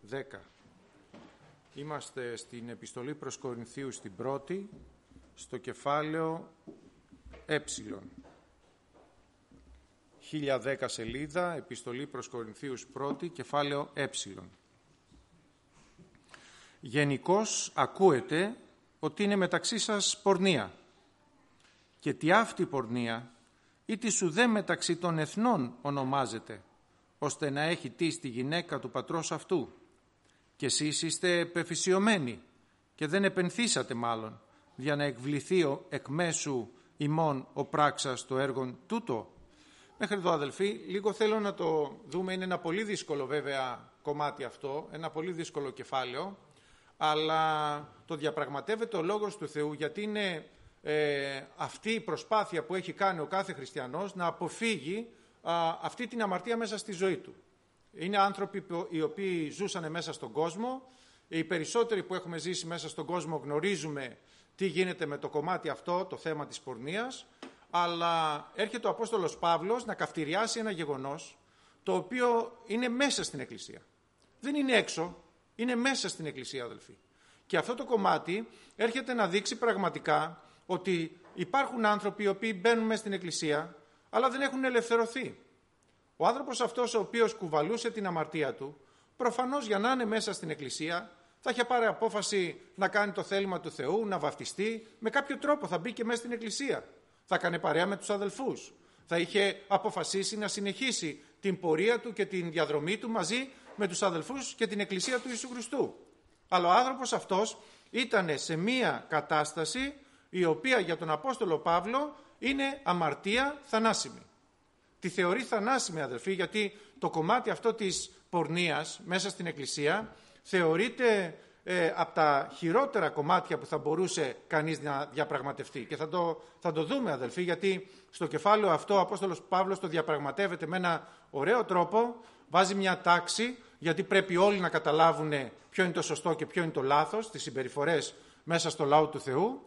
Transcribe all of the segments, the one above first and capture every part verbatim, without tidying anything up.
δέκα. Είμαστε στην επιστολή προς Κορινθίους στην πρώτη, στο κεφάλαιο ε. χίλια δέκα σελίδα, επιστολή προς Κορινθίους πρώτη, κεφάλαιο ε. Γενικώς ακούετε ότι είναι μεταξύ σας πορνεία. Και τι αυτή πορνεία ή τι σουδέ μεταξύ των εθνών ονομάζεται, ώστε να έχει τι τη γυναίκα του πατρός αυτού. Και εσείς είστε πεφυσιωμένοι και δεν επενθήσατε μάλλον, για να εκβληθεί εκ μέσου ημών ο πράξας το έργον τούτο. Μέχρι εδώ, αδελφοί, λίγο θέλω να το δούμε. Είναι ένα πολύ δύσκολο βέβαια κομμάτι αυτό, ένα πολύ δύσκολο κεφάλαιο, αλλά το διαπραγματεύεται ο Λόγος του Θεού, γιατί είναι ε, αυτή η προσπάθεια που έχει κάνει ο κάθε χριστιανός να αποφύγει α, αυτή την αμαρτία μέσα στη ζωή του. Είναι άνθρωποι οι οποίοι ζούσαν μέσα στον κόσμο. Οι περισσότεροι που έχουμε ζήσει μέσα στον κόσμο γνωρίζουμε τι γίνεται με το κομμάτι αυτό, το θέμα της πορνείας, αλλά έρχεται ο Απόστολος Παύλος να καυτηριάσει ένα γεγονός το οποίο είναι μέσα στην Εκκλησία. Δεν είναι έξω, είναι μέσα στην Εκκλησία, αδελφοί. Και αυτό το κομμάτι έρχεται να δείξει πραγματικά ότι υπάρχουν άνθρωποι οι οποίοι μπαίνουν μέσα στην Εκκλησία, αλλά δεν έχουν ελευθερωθεί. Ο άνθρωπος αυτός ο οποίος κουβαλούσε την αμαρτία του, προφανώς για να είναι μέσα στην Εκκλησία, θα είχε πάρει απόφαση να κάνει το θέλημα του Θεού, να βαφτιστεί, με κάποιο τρόπο θα μπει και μέσα στην Εκκλησία. Θα κάνει παρέα με τους αδελφούς. Θα είχε αποφασίσει να συνεχίσει την πορεία του και την διαδρομή του μαζί με τους αδελφούς και την Εκκλησία του Ιησού Χριστού. Αλλά ο άνθρωπος αυτός ήταν σε μία κατάσταση η οποία για τον Απόστολο Παύλο είναι αμαρτία θανάσιμη. Τη θεωρεί θανάσιμη, αδελφοί, γιατί το κομμάτι αυτό της πορνείας μέσα στην Εκκλησία θεωρείται ε, από τα χειρότερα κομμάτια που θα μπορούσε κανείς να διαπραγματευτεί. Και θα το, θα το δούμε, αδελφοί, γιατί στο κεφάλαιο αυτό ο Απόστολος Παύλος το διαπραγματεύεται με ένα ωραίο τρόπο, βάζει μια τάξη, γιατί πρέπει όλοι να καταλάβουν ποιο είναι το σωστό και ποιο είναι το λάθος, τις συμπεριφορές μέσα στο λαό του Θεού,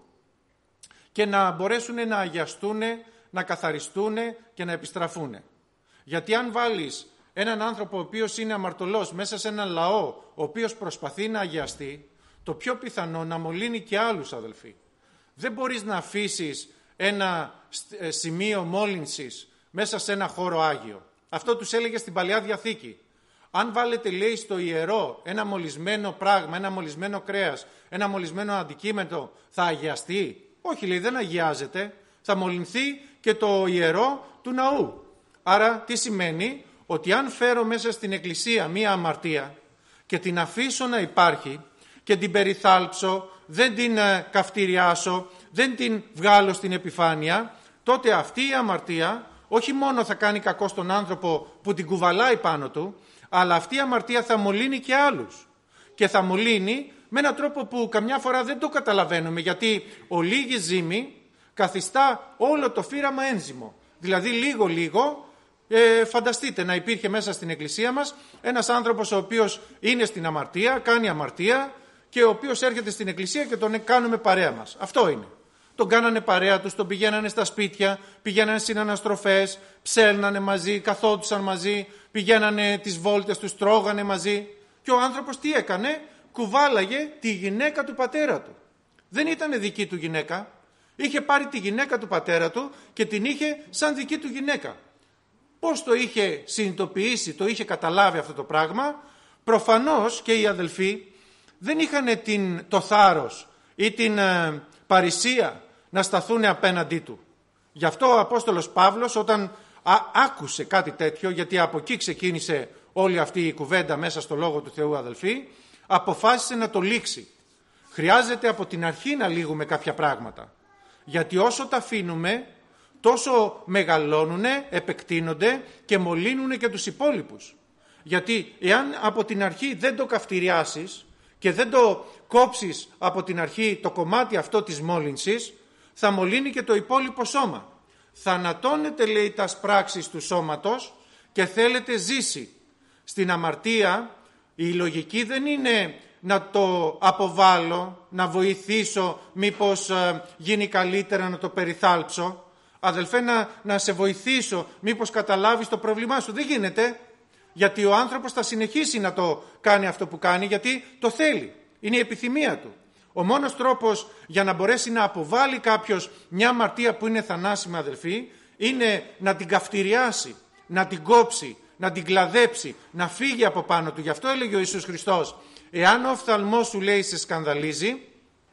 και να μπορέσουν να αγιαστούν, να καθαριστούν και να επιστραφούν. Γιατί αν βάλεις έναν άνθρωπο ο οποίος είναι αμαρτωλός μέσα σε έναν λαό ο οποίος προσπαθεί να αγιαστεί, το πιο πιθανό να μολύνει και άλλους, αδελφοί. Δεν μπορείς να αφήσεις ένα σημείο μόλυνσης μέσα σε ένα χώρο άγιο. Αυτό τους έλεγε στην Παλαιά Διαθήκη. Αν βάλετε, λέει, στο ιερό ένα μολυσμένο πράγμα, ένα μολυσμένο κρέας, ένα μολυσμένο αντικείμενο, θα αγιαστεί? Όχι, λέει, δεν αγιάζεται. Θα μολυνθεί και το ιερό του ναού. Άρα τι σημαίνει? Ότι αν φέρω μέσα στην Εκκλησία μία αμαρτία και την αφήσω να υπάρχει και την περιθάλψω, δεν την καυτηριάσω, δεν την βγάλω στην επιφάνεια, τότε αυτή η αμαρτία όχι μόνο θα κάνει κακό στον άνθρωπο που την κουβαλάει πάνω του, αλλά αυτή η αμαρτία θα μολύνει και άλλους. Και θα μολύνει με έναν τρόπο που καμιά φορά δεν το καταλαβαίνουμε, γιατί ο λίγη ζύμη καθιστά όλο το φύραμα ένζυμο. Δηλαδή λίγο λίγο ε, φανταστείτε να υπήρχε μέσα στην Εκκλησία μας ένας άνθρωπος ο οποίος είναι στην αμαρτία, κάνει αμαρτία, και ο οποίος έρχεται στην Εκκλησία και τον κάνουμε παρέα μας. Αυτό είναι. Τον κάνανε παρέα τους, τον πηγαίνανε στα σπίτια, πηγαίνανε συναναστροφές, ψέλνανε μαζί, καθόντουσαν μαζί, πηγαίνανε τις βόλτες τους, τρώγανε μαζί. Και ο άνθρωπος τι έκανε? Κουβάλαγε τη γυναίκα του πατέρα του. Δεν ήταν δική του γυναίκα. Είχε πάρει τη γυναίκα του πατέρα του και την είχε σαν δική του γυναίκα. Πώς το είχε συνειδητοποιήσει, το είχε καταλάβει αυτό το πράγμα? Προφανώς και οι αδελφοί δεν είχαν την, το θάρρος ή την ε, παρησία να σταθούν απέναντί του. Γι' αυτό ο Απόστολος Παύλος, όταν α, άκουσε κάτι τέτοιο, γιατί από εκεί ξεκίνησε όλη αυτή η κουβέντα μέσα στο Λόγο του Θεού, αδελφοί, αποφάσισε να το λήξει. Χρειάζεται από την αρχή να λύγουμε κάποια πράγματα. Γιατί όσο τα αφήνουμε, τόσο μεγαλώνουνε, επεκτείνονται και μολύνουνε και τους υπόλοιπους. Γιατί εάν από την αρχή δεν το καυτηριάσεις και δεν το κόψεις από την αρχή το κομμάτι αυτό της μόλυνσης, θα μολύνει και το υπόλοιπο σώμα. Θανατώνετε, λέει, τα πράξεις του σώματος και θέλετε ζήσει. Στην αμαρτία η λογική δεν είναι να το αποβάλω, να βοηθήσω, μήπως ε, γίνει καλύτερα να το περιθάλψω. Αδελφέ, να, να σε βοηθήσω, μήπως καταλάβεις το πρόβλημά σου. Δεν γίνεται. γιατί ο άνθρωπος θα συνεχίσει να το κάνει αυτό που κάνει, γιατί το θέλει. Είναι η επιθυμία του. Ο μόνος τρόπος για να μπορέσει να αποβάλει κάποιος μια αμαρτία που είναι θανάσιμη, αδελφοί, είναι να την καυτηριάσει, να την κόψει, να την κλαδέψει, να φύγει από πάνω του. Γι' αυτό έλεγε ο Ιησούς Χριστός, εάν ο οφθαλμός σου, λέει, σε σκανδαλίζει,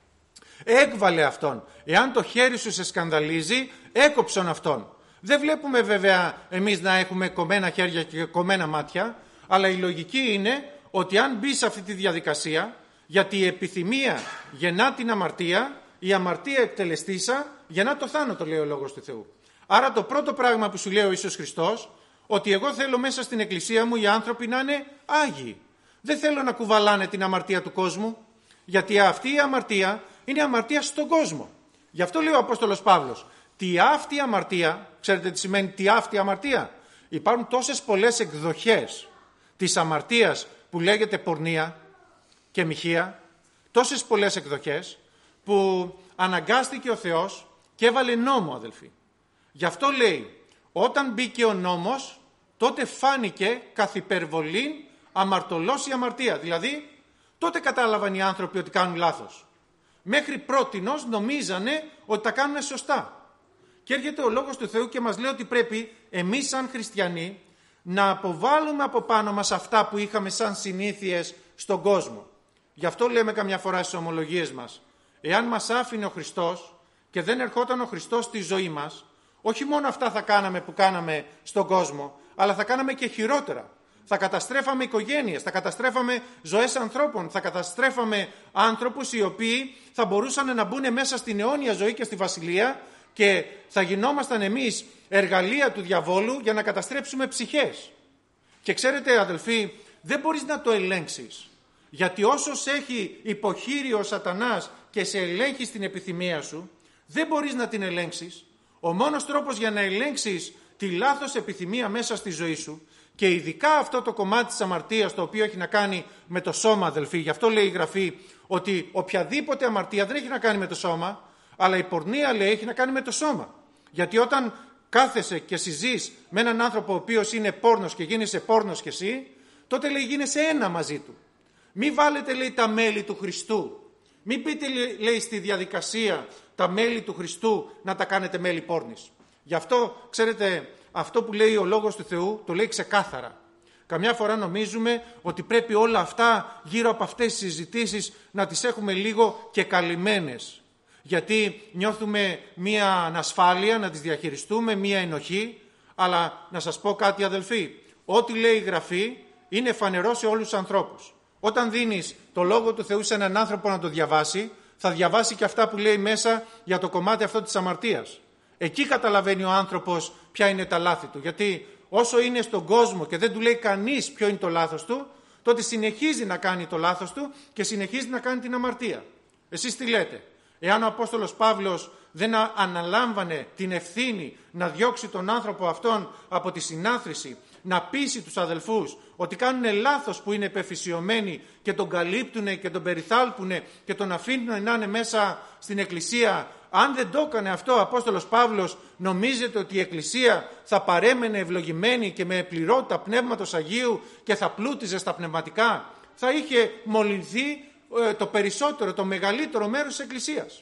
έκβαλε αυτόν. Εάν το χέρι σου σε σκανδαλίζει, έκοψον αυτόν. Δεν βλέπουμε βέβαια εμείς να έχουμε κομμένα χέρια και κομμένα μάτια, αλλά η λογική είναι ότι αν μπει σε αυτή τη διαδικασία, γιατί η επιθυμία γεννά την αμαρτία, η αμαρτία εκτελεστήσα γεννά το θάνατο, λέει ο Λόγος του Θεού. Άρα το πρώτο πράγμα που σου λέει ο Ιησούς Χριστός, ότι εγώ θέλω μέσα στην εκκλησία μου οι άνθρωποι να είναι άγιοι. Δεν θέλω να κουβαλάνε την αμαρτία του κόσμου, γιατί αυτή η αμαρτία είναι αμαρτία στον κόσμο. Γι' αυτό λέει ο Απόστολος Παύλος, τι αυτή αμαρτία, ξέρετε τι σημαίνει τι αυτή αμαρτία? Υπάρχουν τόσες πολλές εκδοχές της αμαρτίας που λέγεται πορνεία και μοιχεία, τόσες πολλές εκδοχές που αναγκάστηκε ο Θεός και έβαλε νόμο, αδελφοί. Γι' αυτό λέει, όταν μπήκε ο νόμος, τότε φάνηκε καθ' υπερβολή αμαρτωλός η αμαρτία. Δηλαδή, τότε κατάλαβαν οι άνθρωποι ότι κάνουν λάθος. Μέχρι πρότινος νομίζανε ότι τα κάνουν σωστά. Και έρχεται ο Λόγος του Θεού και μας λέει ότι πρέπει εμείς σαν χριστιανοί να αποβάλουμε από πάνω μας αυτά που είχαμε σαν συνήθειες στον κόσμο. Γι' αυτό λέμε καμιά φορά στις ομολογίες μας, εάν μας άφηνε ο Χριστός και δεν ερχόταν ο Χριστός στη ζωή μας, όχι μόνο αυτά θα κάναμε που κάναμε στον κόσμο, αλλά θα κάναμε και χειρότερα. Θα καταστρέφαμε οικογένειες, θα καταστρέφαμε ζωές ανθρώπων, θα καταστρέφαμε άνθρωπους οι οποίοι θα μπορούσαν να μπουν μέσα στην αιώνια ζωή και στη βασιλεία και θα γινόμασταν εμείς εργαλεία του διαβόλου για να καταστρέψουμε ψυχές. Και ξέρετε, αδελφοί, δεν μπορείς να το ελέγξεις, γιατί όσο σε έχει υποχείρει ο σατανάς και σε ελέγχει στην επιθυμία σου, δεν μπορείς να την ελέγξεις. Ο μόνος τρόπος για να ελέγξεις τη λάθος επιθυμία μέσα στη ζωή σου, και ειδικά αυτό το κομμάτι της αμαρτίας το οποίο έχει να κάνει με το σώμα, αδελφοί, γι' αυτό λέει η Γραφή ότι οποιαδήποτε αμαρτία δεν έχει να κάνει με το σώμα, αλλά η πορνεία, λέει, έχει να κάνει με το σώμα. Γιατί όταν κάθεσαι και συζείς με έναν άνθρωπο ο οποίος είναι πόρνος και γίνεσαι πόρνος κι εσύ, τότε, λέει, γίνεσαι ένα μαζί του. Μη βάλετε, λέει, τα μέλη του Χριστού. Μην πείτε, λέει, στη διαδικασία τα μέλη του Χριστού να τα κάνετε μέλη πόρνης. Γι' αυτό, ξέρετε, αυτό που λέει ο Λόγος του Θεού το λέει ξεκάθαρα. Καμιά φορά νομίζουμε ότι πρέπει όλα αυτά γύρω από αυτές τις συζητήσεις να τις έχουμε λίγο και καλυμμένες. Γιατί νιώθουμε μία ανασφάλεια να τις διαχειριστούμε, μία ενοχή. Αλλά να σας πω κάτι, αδελφοί, ό,τι λέει η Γραφή είναι φανερό σε όλους τους ανθρώπους. Όταν δίνεις το Λόγο του Θεού σε έναν άνθρωπο να το διαβάσει, θα διαβάσει και αυτά που λέει μέσα για το κομμάτι αυτό της αμαρτίας. Εκεί καταλαβαίνει ο άνθρωπος ποια είναι τα λάθη του. Γιατί όσο είναι στον κόσμο και δεν του λέει κανείς ποιο είναι το λάθος του, τότε συνεχίζει να κάνει το λάθος του και συνεχίζει να κάνει την αμαρτία. Εσείς τι λέτε? Εάν ο Απόστολος Παύλος δεν αναλάμβανε την ευθύνη να διώξει τον άνθρωπο αυτόν από τη συνάθρηση, να πείσει τους αδελφούς ότι κάνουν λάθος που είναι επεφυσιωμένοι και τον καλύπτουν και τον περιθάλπουν και τον αφήνουν να είναι μέσα στην εκκλησία, αν δεν το έκανε αυτό ο Απόστολος Παύλος, νομίζετε ότι η εκκλησία θα παρέμενε ευλογημένη και με πληρότητα Πνεύματος Αγίου και θα πλούτιζε στα πνευματικά? Θα είχε μολυνθεί το περισσότερο, το μεγαλύτερο μέρος της εκκλησίας.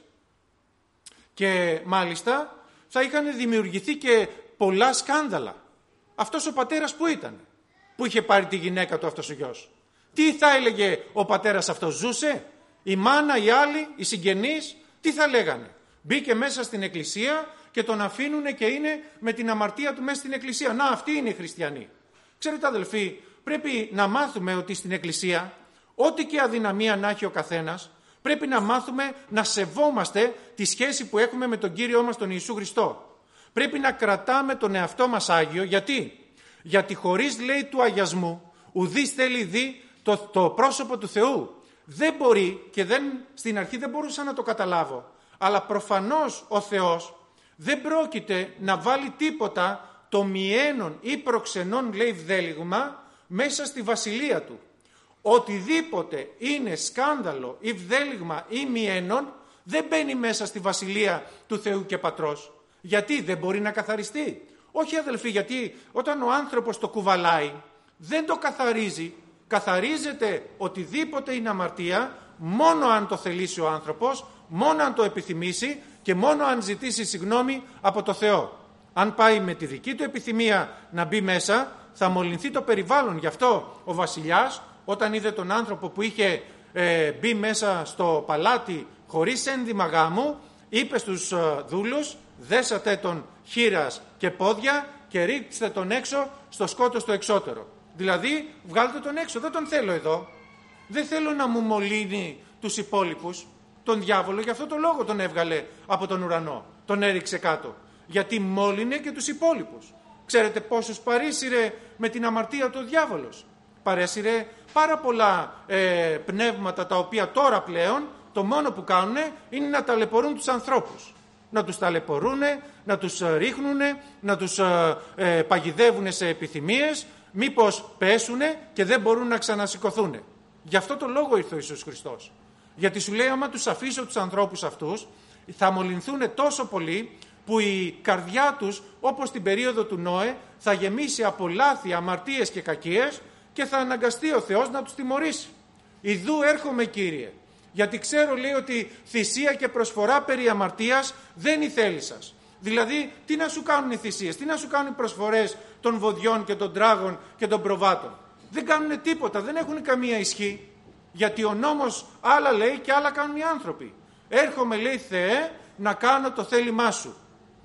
Και μάλιστα θα είχαν δημιουργηθεί και πολλά σκάνδαλα. Αυτός ο πατέρας που ήταν, που είχε πάρει τη γυναίκα του αυτός ο γιος, τι θα έλεγε ο πατέρας αυτός? Ζούσε? Η μάνα, οι άλλοι, οι συγγενείς, τι θα λέγανε? Μπήκε μέσα στην εκκλησία και τον αφήνουνε και είναι με την αμαρτία του μέσα στην εκκλησία. Να, αυτοί είναι οι χριστιανοί. Ξέρετε, αδελφοί, πρέπει να μάθουμε ότι στην εκκλησία, ό,τι και αδυναμία να έχει ο καθένας, πρέπει να μάθουμε να σεβόμαστε τη σχέση που έχουμε με τον Κύριό μας τον Ιησού Χριστό. Πρέπει να κρατάμε τον εαυτό μας Άγιο. Γιατί? Γιατί χωρίς, λέει, του αγιασμού, ουδής θέλει δει το, το πρόσωπο του Θεού. Δεν μπορεί, και δεν, στην αρχή δεν μπορούσα να το καταλάβω, αλλά προφανώς ο Θεός δεν πρόκειται να βάλει τίποτα το μιένον ή προξενών, λέει, βδέλιγμα μέσα στη βασιλεία του. Οτιδήποτε είναι σκάνδαλο ή βδέλιγμα ή μιένον δεν μπαίνει μέσα στη βασιλεία του Θεού και Πατρός. Γιατί? Δεν μπορεί να καθαριστεί? Όχι, αδελφοί, γιατί όταν ο άνθρωπος το κουβαλάει, Δεν το καθαρίζει. Καθαρίζεται οτιδήποτε είναι αμαρτία μόνο αν το θελήσει ο άνθρωπος, μόνο αν το επιθυμήσει και μόνο αν ζητήσει συγγνώμη από το Θεό. Αν πάει με τη δική του επιθυμία να μπει μέσα, θα μολυνθεί το περιβάλλον. Γι' αυτό ο βασιλιάς, όταν είδε τον άνθρωπο που είχε ε, μπει μέσα στο παλάτι χωρίς ένδυμα γάμου, είπε στους ε, δούλους, δέσατε τον χείρας και πόδια και ρίξτε τον έξω στο σκότος το εξώτερο. Δηλαδή βγάλτε τον έξω, δεν τον θέλω εδώ. Δεν θέλω να μου μολύνει τους υπόλοιπους. Τον διάβολο γι' αυτό το λόγο τον έβγαλε από τον ουρανό. Τον έριξε κάτω. Γιατί μόλυνε και τους υπόλοιπους. Ξέρετε πόσους παρήσυρε με την αμαρτία του ο διάβολος? Παρέσυρε πάρα πολλά ε, πνεύματα, τα οποία τώρα πλέον το μόνο που κάνουν είναι να ταλαιπωρούν τους ανθρώπους. Να τους ταλαιπωρούν, να τους ρίχνουν, να τους ε, ε, παγιδεύουν σε επιθυμίες, μήπως πέσουν και δεν μπορούν να ξανασηκωθούν. Γι' αυτό το λόγο ήρθε ο Ιησούς Χριστός. Γιατί σου λέει, άμα τους αφήσω τους ανθρώπους αυτούς, θα μολυνθούν τόσο πολύ που η καρδιά τους, όπως την περίοδο του Νόε, θα γεμίσει από λάθη, αμαρτίες και κακίες και θα αναγκαστεί ο Θεός να τους τιμωρήσει. Ιδού έρχομαι, Κύριε, γιατί ξέρω, λέει, ότι θυσία και προσφορά περί αμαρτίας δεν η θέλει σας. Δηλαδή, τι να σου κάνουν οι θυσίες, τι να σου κάνουν οι προσφορές των βοδιών και των τράγων και των προβάτων? Δεν κάνουν τίποτα, δεν έχουν καμία ισχύ. Γιατί ο νόμος άλλα λέει και άλλα κάνουν οι άνθρωποι. Έρχομαι, λέει, Θεέ, να κάνω το θέλημά σου.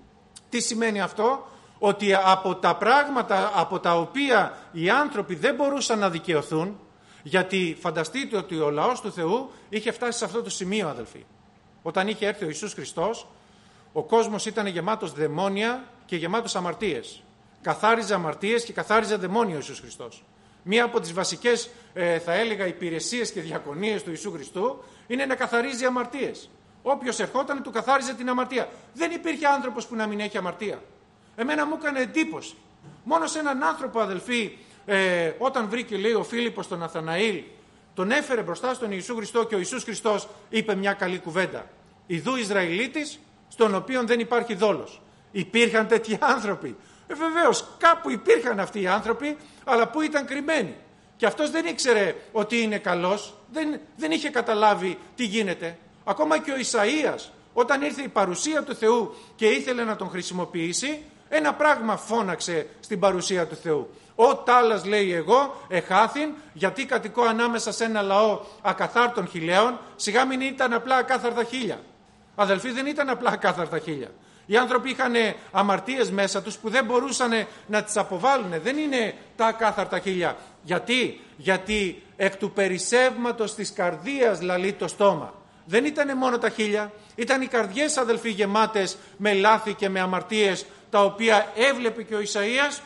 Τι σημαίνει αυτό? Ότι από τα πράγματα από τα οποία οι άνθρωποι δεν μπορούσαν να δικαιωθούν, γιατί φανταστείτε ότι ο λαός του Θεού είχε φτάσει σε αυτό το σημείο, αδελφοί. Όταν είχε έρθει ο Ιησούς Χριστός, ο κόσμος ήταν γεμάτος δαιμόνια και γεμάτος αμαρτίες. Καθάριζε αμαρτίες και καθάριζε δαιμόνια ο Ιησούς Χριστός. Μία από τις βασικές, ε, θα έλεγα, υπηρεσίες και διακονίες του Ιησού Χριστού είναι να καθαρίζει αμαρτίες. Όποιος ερχόταν του καθάριζε την αμαρτία. Δεν υπήρχε άνθρωπος που να μην έχει αμαρτία. Εμένα μου έκανε εντύπωση. Μόνο σε έναν άνθρωπο, αδελφοί, ε, όταν βρήκε, λέει, ο Φίλιππος τον Ναθαναήλ, τον έφερε μπροστά στον Ιησού Χριστό και ο Ιησούς Χριστός είπε μια καλή κουβέντα. Ιδού Ισραηλίτης, στον οποίον δεν υπάρχει δόλος. Υπήρχαν τέτοιοι άνθρωποι? Ε, βεβαίως, κάπου υπήρχαν αυτοί οι άνθρωποι, αλλά πού ήταν κρυμμένοι. Και αυτός δεν ήξερε ότι είναι καλός, δεν, δεν είχε καταλάβει τι γίνεται. Ακόμα και ο Ισαΐας, όταν ήρθε η παρουσία του Θεού και ήθελε να τον χρησιμοποιήσει, ένα πράγμα φώναξε στην παρουσία του Θεού. «Ο τάλας», λέει, εγώ εχάθην, γιατί κατοικώ ανάμεσα σε ένα λαό ακαθάρτων χιλέων, σιγά μην ήταν απλά ακάθαρτα χίλια. Αδελφοί, δεν ήταν απλά ακάθαρτα χίλια. Οι άνθρωποι είχαν αμαρτίες μέσα τους που δεν μπορούσαν να τις αποβάλουν. Δεν είναι τα ακάθαρτα χίλια. Γιατί? Γιατί εκ του περισσεύματος της καρδίας λαλεί το στόμα. Δεν ήταν μόνο τα χίλια, ήταν οι καρδιές, αδελφοί, γεμάτες με λάθη και με αμαρτίες, τα οποία έβλεπε και ο Ισαΐας,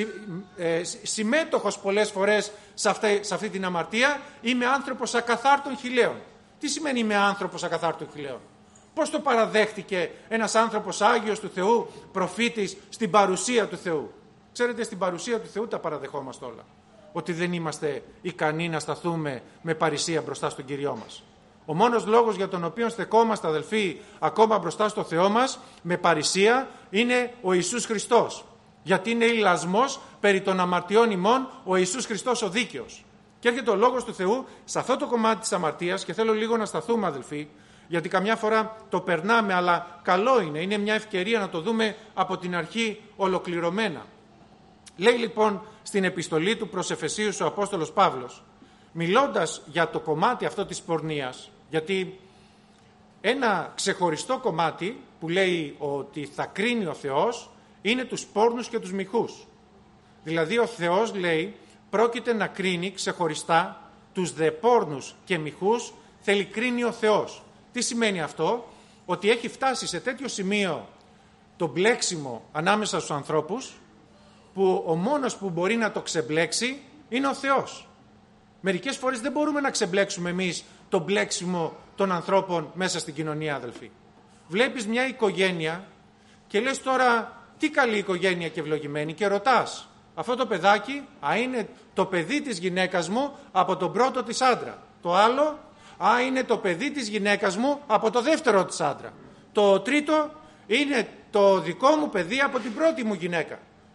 συμμέτοχος πολλές φορές σε αυτή, σε αυτή την αμαρτία. Είμαι άνθρωπος ακαθάρτων χιλέων. Τι σημαίνει είμαι άνθρωπος ακαθάρτων χιλέων? Πώς το παραδέχτηκε ένας άνθρωπος Άγιος του Θεού, προφήτης, στην παρουσία του Θεού? Ξέρετε, στην παρουσία του Θεού τα παραδεχόμαστε όλα. Ότι δεν είμαστε ικανοί να σταθούμε με παρησία μπροστά στον Κυριό μας. Ο μόνος λόγος για τον οποίο στεκόμαστε, αδελφοί, ακόμα μπροστά στο Θεό μας με παρησία είναι ο Ιησούς Χριστός. Γιατί είναι ηλασμός περί των αμαρτιών ημών ο Ιησούς Χριστός ο δίκαιος. Και έρχεται ο λόγος του Θεού σε αυτό το κομμάτι της αμαρτίας, και θέλω λίγο να σταθούμε, αδελφοί, γιατί καμιά φορά το περνάμε, αλλά καλό είναι, είναι μια ευκαιρία να το δούμε από την αρχή ολοκληρωμένα. Λέει λοιπόν στην επιστολή του προς Εφεσίους ο Απόστολος Παύλος, μιλώντας για το κομμάτι αυτό της πορνείας, γιατί ένα ξεχωριστό κομμάτι που λέει ότι θα κρίνει ο Θεός είναι τους πόρνους και τους μοιχούς. Δηλαδή ο Θεός, λέει, πρόκειται να κρίνει ξεχωριστά τους δε πόρνους και μοιχούς, θέλει κρίνει ο Θεός. Τι σημαίνει αυτό? Ότι έχει φτάσει σε τέτοιο σημείο το μπλέξιμο ανάμεσα στους ανθρώπους, που ο μόνος που μπορεί να το ξεμπλέξει είναι ο Θεός. Μερικές φορές δεν μπορούμε να ξεμπλέξουμε εμείς το μπλέξιμο των ανθρώπων μέσα στην κοινωνία, αδελφοί. Βλέπεις μια οικογένεια και λες τώρα, τι καλή οικογένεια και ευλογημένη, και ρωτάς, αυτό το παιδάκι, α, είναι το παιδί της γυναίκας μου από τον πρώτο της άντρα. Το άλλο, α, είναι το παιδί της γυναίκας μου από το δεύτερο της άντρα. Το τρίτο, είναι το δικό μου παιδί από την πρώτη μου γυναίκα.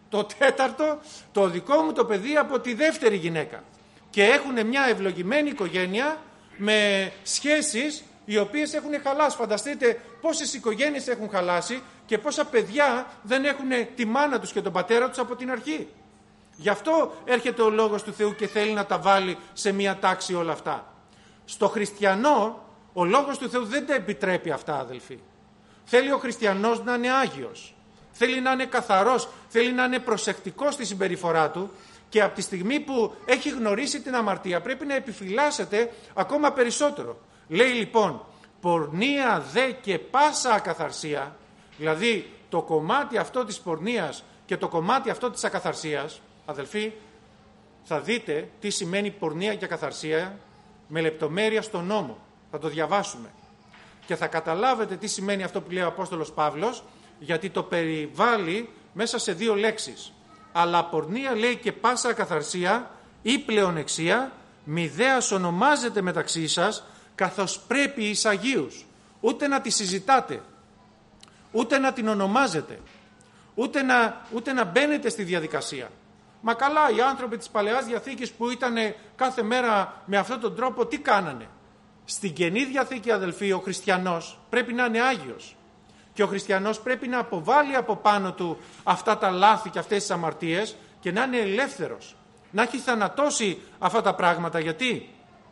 το τέταρτο, το δικό μου το παιδί από τη δεύτερη γυναίκα. Και έχουν μια ευλογημένη οικογένεια με σχέσεις οι οποίες έχουν χαλάσει. Φανταστείτε πόσες οικογένειες έχουν χαλάσει και πόσα παιδιά δεν έχουν τη μάνα τους και τον πατέρα τους από την αρχή. Γι' αυτό έρχεται ο Λόγος του Θεού και θέλει να τα βάλει σε μια τάξη όλα αυτά. Στο χριστιανό ο Λόγος του Θεού δεν τα επιτρέπει αυτά, αδελφοί. Θέλει ο χριστιανός να είναι άγιος. Θέλει να είναι καθαρός, θέλει να είναι προσεκτικός στη συμπεριφορά του και από τη στιγμή που έχει γνωρίσει την αμαρτία πρέπει να επιφυλάσσεται ακόμα περισσότερο. Λέει λοιπόν, πορνεία δε και πάσα ακαθαρσία, δηλαδή το κομμάτι αυτό της πορνείας και το κομμάτι αυτό της ακαθαρσίας, αδελφοί, θα δείτε τι σημαίνει πορνεία και ακαθαρσία με λεπτομέρεια στον νόμο. Θα το διαβάσουμε και θα καταλάβετε τι σημαίνει αυτό που λέει ο Απόστολος Παύλος, γιατί το περιβάλλει μέσα σε δύο λέξεις. Αλλά πορνεία, λέει, και πάσα ακαθαρσία ή πλεονεξία μηδέας ονομάζεται μεταξύ σας, καθώς πρέπει εις Αγίους. Ούτε να τη συζητάτε, ούτε να την ονομάζετε, ούτε να, ούτε να μπαίνετε στη διαδικασία. Μα καλά, οι άνθρωποι της Παλαιάς Διαθήκης που ήταν κάθε μέρα με αυτόν τον τρόπο, τι κάνανε? Στην Καινή Διαθήκη, αδελφοί, ο χριστιανός πρέπει να είναι άγιος. Και ο χριστιανός πρέπει να αποβάλει από πάνω του αυτά τα λάθη και αυτές τις αμαρτίες και να είναι ελεύθερος. Να έχει θανατώσει αυτά τα πράγματα. Γιατί?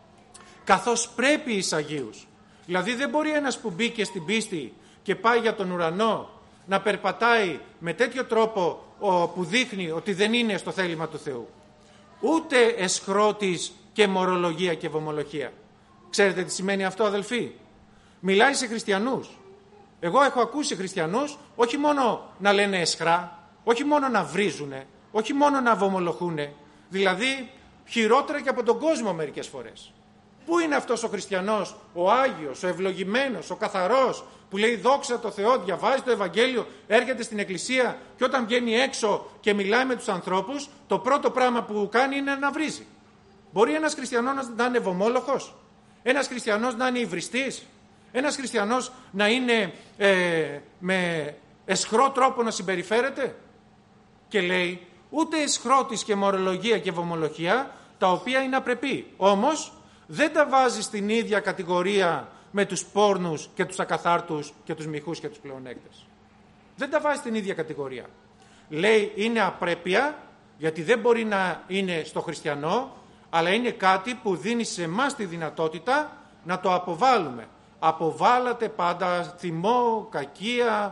Καθώς πρέπει εις Αγίους. Δηλαδή δεν μπορεί ένας που μπήκε στην πίστη και πάει για τον ουρανό να περπατάει με τέτοιο τρόπο που δείχνει ότι δεν είναι στο θέλημα του Θεού. Ούτε εσχρότης και μορολογία και βομολογία. Ξέρετε τι σημαίνει αυτό, αδελφοί? Μιλάει σε χριστιανούς. Εγώ έχω ακούσει χριστιανούς όχι μόνο να λένε εσχρά, όχι μόνο να βρίζουνε, όχι μόνο να βομολογούνε, δηλαδή χειρότερα και από τον κόσμο μερικές φορές. Πού είναι αυτός ο χριστιανός, ο Άγιος, ο ευλογημένος, ο καθαρός, που λέει δόξα τω Θεώ, διαβάζει το Ευαγγέλιο, έρχεται στην εκκλησία και όταν βγαίνει έξω και μιλάει με τους ανθρώπους, το πρώτο πράγμα που κάνει είναι να βρίζει? Μπορεί ένας χριστιανός να είναι βομόλοχος? Ένας χριστιανός να είναι υβριστής? Ένας χριστιανός να είναι ε, με εσχρό τρόπο να συμπεριφέρεται? Και λέει ούτε εσχρότης και μορολογία και βομολογία, τα οποία είναι απρεπή. Όμως δεν τα βάζει στην ίδια κατηγορία με τους πόρνους και τους ακαθάρτους και τους μοιχούς και τους πλεονέκτες. Δεν τα βάζει στην ίδια κατηγορία. Λέει είναι απρέπεια, γιατί δεν μπορεί να είναι στο χριστιανό, αλλά είναι κάτι που δίνει σε εμάς τη δυνατότητα να το αποβάλουμε. Αποβάλατε πάντα θυμό, κακία,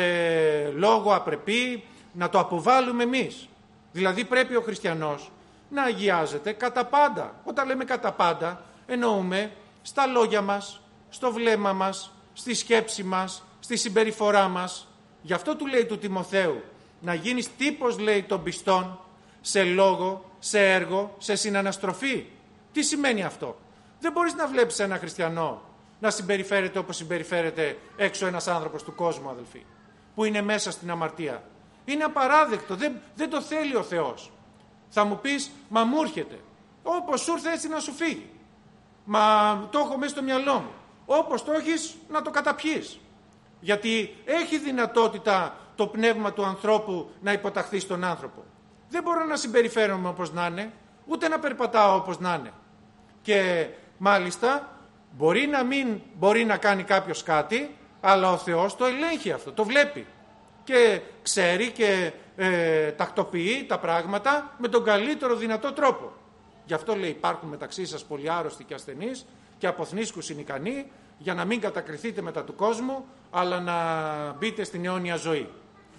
ε, λόγο απρεπή, να το αποβάλουμε εμείς. Δηλαδή πρέπει ο χριστιανός να αγιάζεται κατά πάντα. Όταν λέμε κατά πάντα εννοούμε στα λόγια μας, στο βλέμμα μας, στη σκέψη μας, στη συμπεριφορά μας. Γι' αυτό του λέει του Τιμοθέου να γίνεις τύπος, λέει, των πιστών σε λόγο, σε έργο, σε συναναστροφή. Τι σημαίνει αυτό? Δεν μπορείς να βλέπεις ένα χριστιανό να συμπεριφέρεται όπως συμπεριφέρεται έξω ένας άνθρωπος του κόσμου, αδελφοί, που είναι μέσα στην αμαρτία. Είναι απαράδεκτο, δεν, δεν το θέλει ο Θεός. Θα μου πεις, μα μου έρχεται. Όπως σου ήρθε έτσι να σου φύγει. Μα το έχω μέσα στο μυαλό μου. Όπως το έχεις να το καταπιείς. Γιατί έχει δυνατότητα το πνεύμα του ανθρώπου να υποταχθεί στον άνθρωπο. Δεν μπορώ να συμπεριφέρομαι όπως να είναι, ούτε να περπατάω όπως να είναι. Και μάλιστα μπορεί να μην μπορεί να κάνει κάποιος κάτι, αλλά ο Θεός το ελέγχει αυτό, το βλέπει. Και ξέρει και ε, τακτοποιεί τα πράγματα με τον καλύτερο δυνατό τρόπο. Γι' αυτό λέει υπάρχουν μεταξύ σας πολλοί άρρωστοι και ασθενείς και αποθνίσκους είναι ικανοί, για να μην κατακριθείτε μετά του κόσμου, αλλά να μπείτε στην αιώνια ζωή.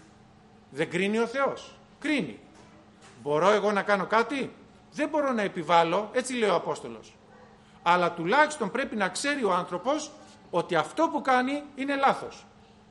Δεν κρίνει ο Θεός? Κρίνει. Μπορώ εγώ να κάνω κάτι? Δεν μπορώ να επιβάλλω, έτσι λέει ο Απόστολος. Αλλά τουλάχιστον πρέπει να ξέρει ο άνθρωπος ότι αυτό που κάνει είναι λάθος.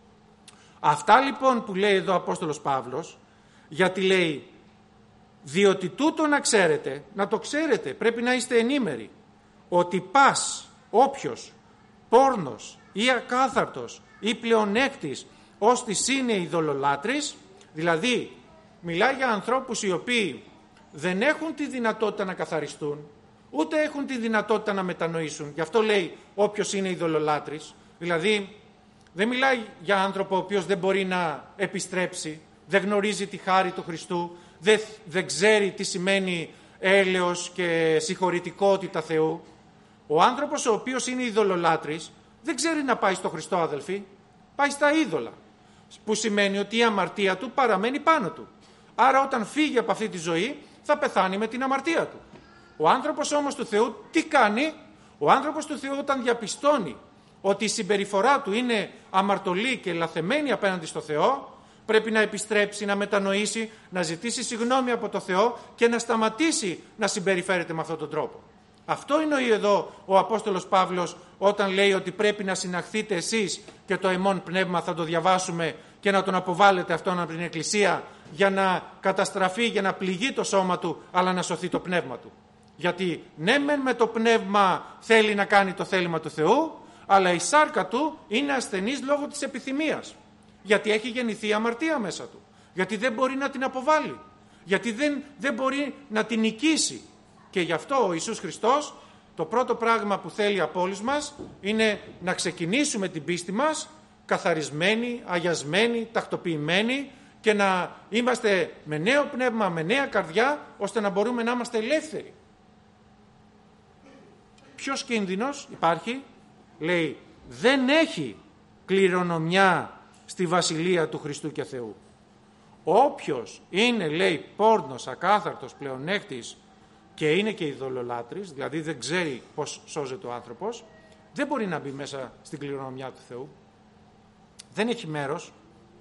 Αυτά λοιπόν που λέει εδώ ο Απόστολος Παύλος, γιατί λέει διότι τούτο να ξέρετε, να το ξέρετε, πρέπει να είστε ενήμεροι, ότι πας όποιος πόρνος ή ακάθαρτος ή πλεονέκτης ως της είναι ειδωλολάτρης, δηλαδή μιλάει για ανθρώπους οι οποίοι δεν έχουν τη δυνατότητα να καθαριστούν, ούτε έχουν τη δυνατότητα να μετανοήσουν. Γι' αυτό λέει όποιος είναι ειδωλολάτρης, δηλαδή δεν μιλάει για άνθρωπο ο οποίος δεν μπορεί να επιστρέψει, δεν γνωρίζει τη χάρη του Χριστού, δεν, δεν ξέρει τι σημαίνει έλεος και συγχωρητικότητα Θεού. Ο άνθρωπος ο οποίος είναι ειδωλολάτρης δεν ξέρει να πάει στο Χριστό, αδελφοί, πάει στα είδωλα, που σημαίνει ότι η αμαρτία του παραμένει πάνω του. Άρα όταν φύγει από αυτή τη ζωή θα πεθάνει με την αμαρτία του. Ο άνθρωπος όμως του Θεού τι κάνει? Ο άνθρωπος του Θεού όταν διαπιστώνει ότι η συμπεριφορά του είναι αμαρτωλή και λαθεμένη απέναντι στο Θεό, πρέπει να επιστρέψει, να μετανοήσει, να ζητήσει συγγνώμη από το Θεό και να σταματήσει να συμπεριφέρεται με αυτόν τον τρόπο. Αυτό εννοεί εδώ ο Απόστολος Παύλος όταν λέει ότι πρέπει να συναχθείτε εσείς και το αιμόν πνεύμα, θα το διαβάσουμε, και να τον αποβάλλετε αυτόν από την Εκκλησία για να καταστραφεί, για να πληγεί το σώμα του, αλλά να σωθεί το πνεύμα του. Γιατί ναι μεν με το πνεύμα θέλει να κάνει το θέλημα του Θεού, αλλά η σάρκα του είναι ασθενής λόγω της επιθυμίας. Γιατί έχει γεννηθεί αμαρτία μέσα του. Γιατί δεν μπορεί να την αποβάλει. Γιατί δεν, δεν μπορεί να την νικήσει. Και γι' αυτό ο Ιησούς Χριστός το πρώτο πράγμα που θέλει από όλους μας είναι να ξεκινήσουμε την πίστη μας καθαρισμένοι, αγιασμένοι, τακτοποιημένοι και να είμαστε με νέο πνεύμα, με νέα καρδιά, ώστε να μπορούμε να είμαστε ελεύθεροι. Ποιος κίνδυνος υπάρχει? Λέει, δεν έχει κληρονομιά στη Βασιλεία του Χριστού και Θεού. Όποιος είναι, λέει, πόρνος, ακάθαρτος, πλεονέκτης και είναι και ειδωλολάτρης, δηλαδή δεν ξέρει πώς σώζεται ο άνθρωπος, δεν μπορεί να μπει μέσα στην κληρονομιά του Θεού. Δεν έχει μέρος.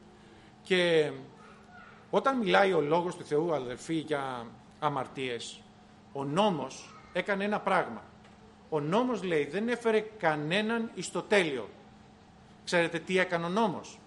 Και όταν μιλάει ο Λόγος του Θεού, αδελφοί, για αμαρτίες, ο νόμος έκανε ένα πράγμα. Ο νόμος, λέει, δεν έφερε κανέναν εις το τέλειο. Ξέρετε τι έκανε ο νόμος?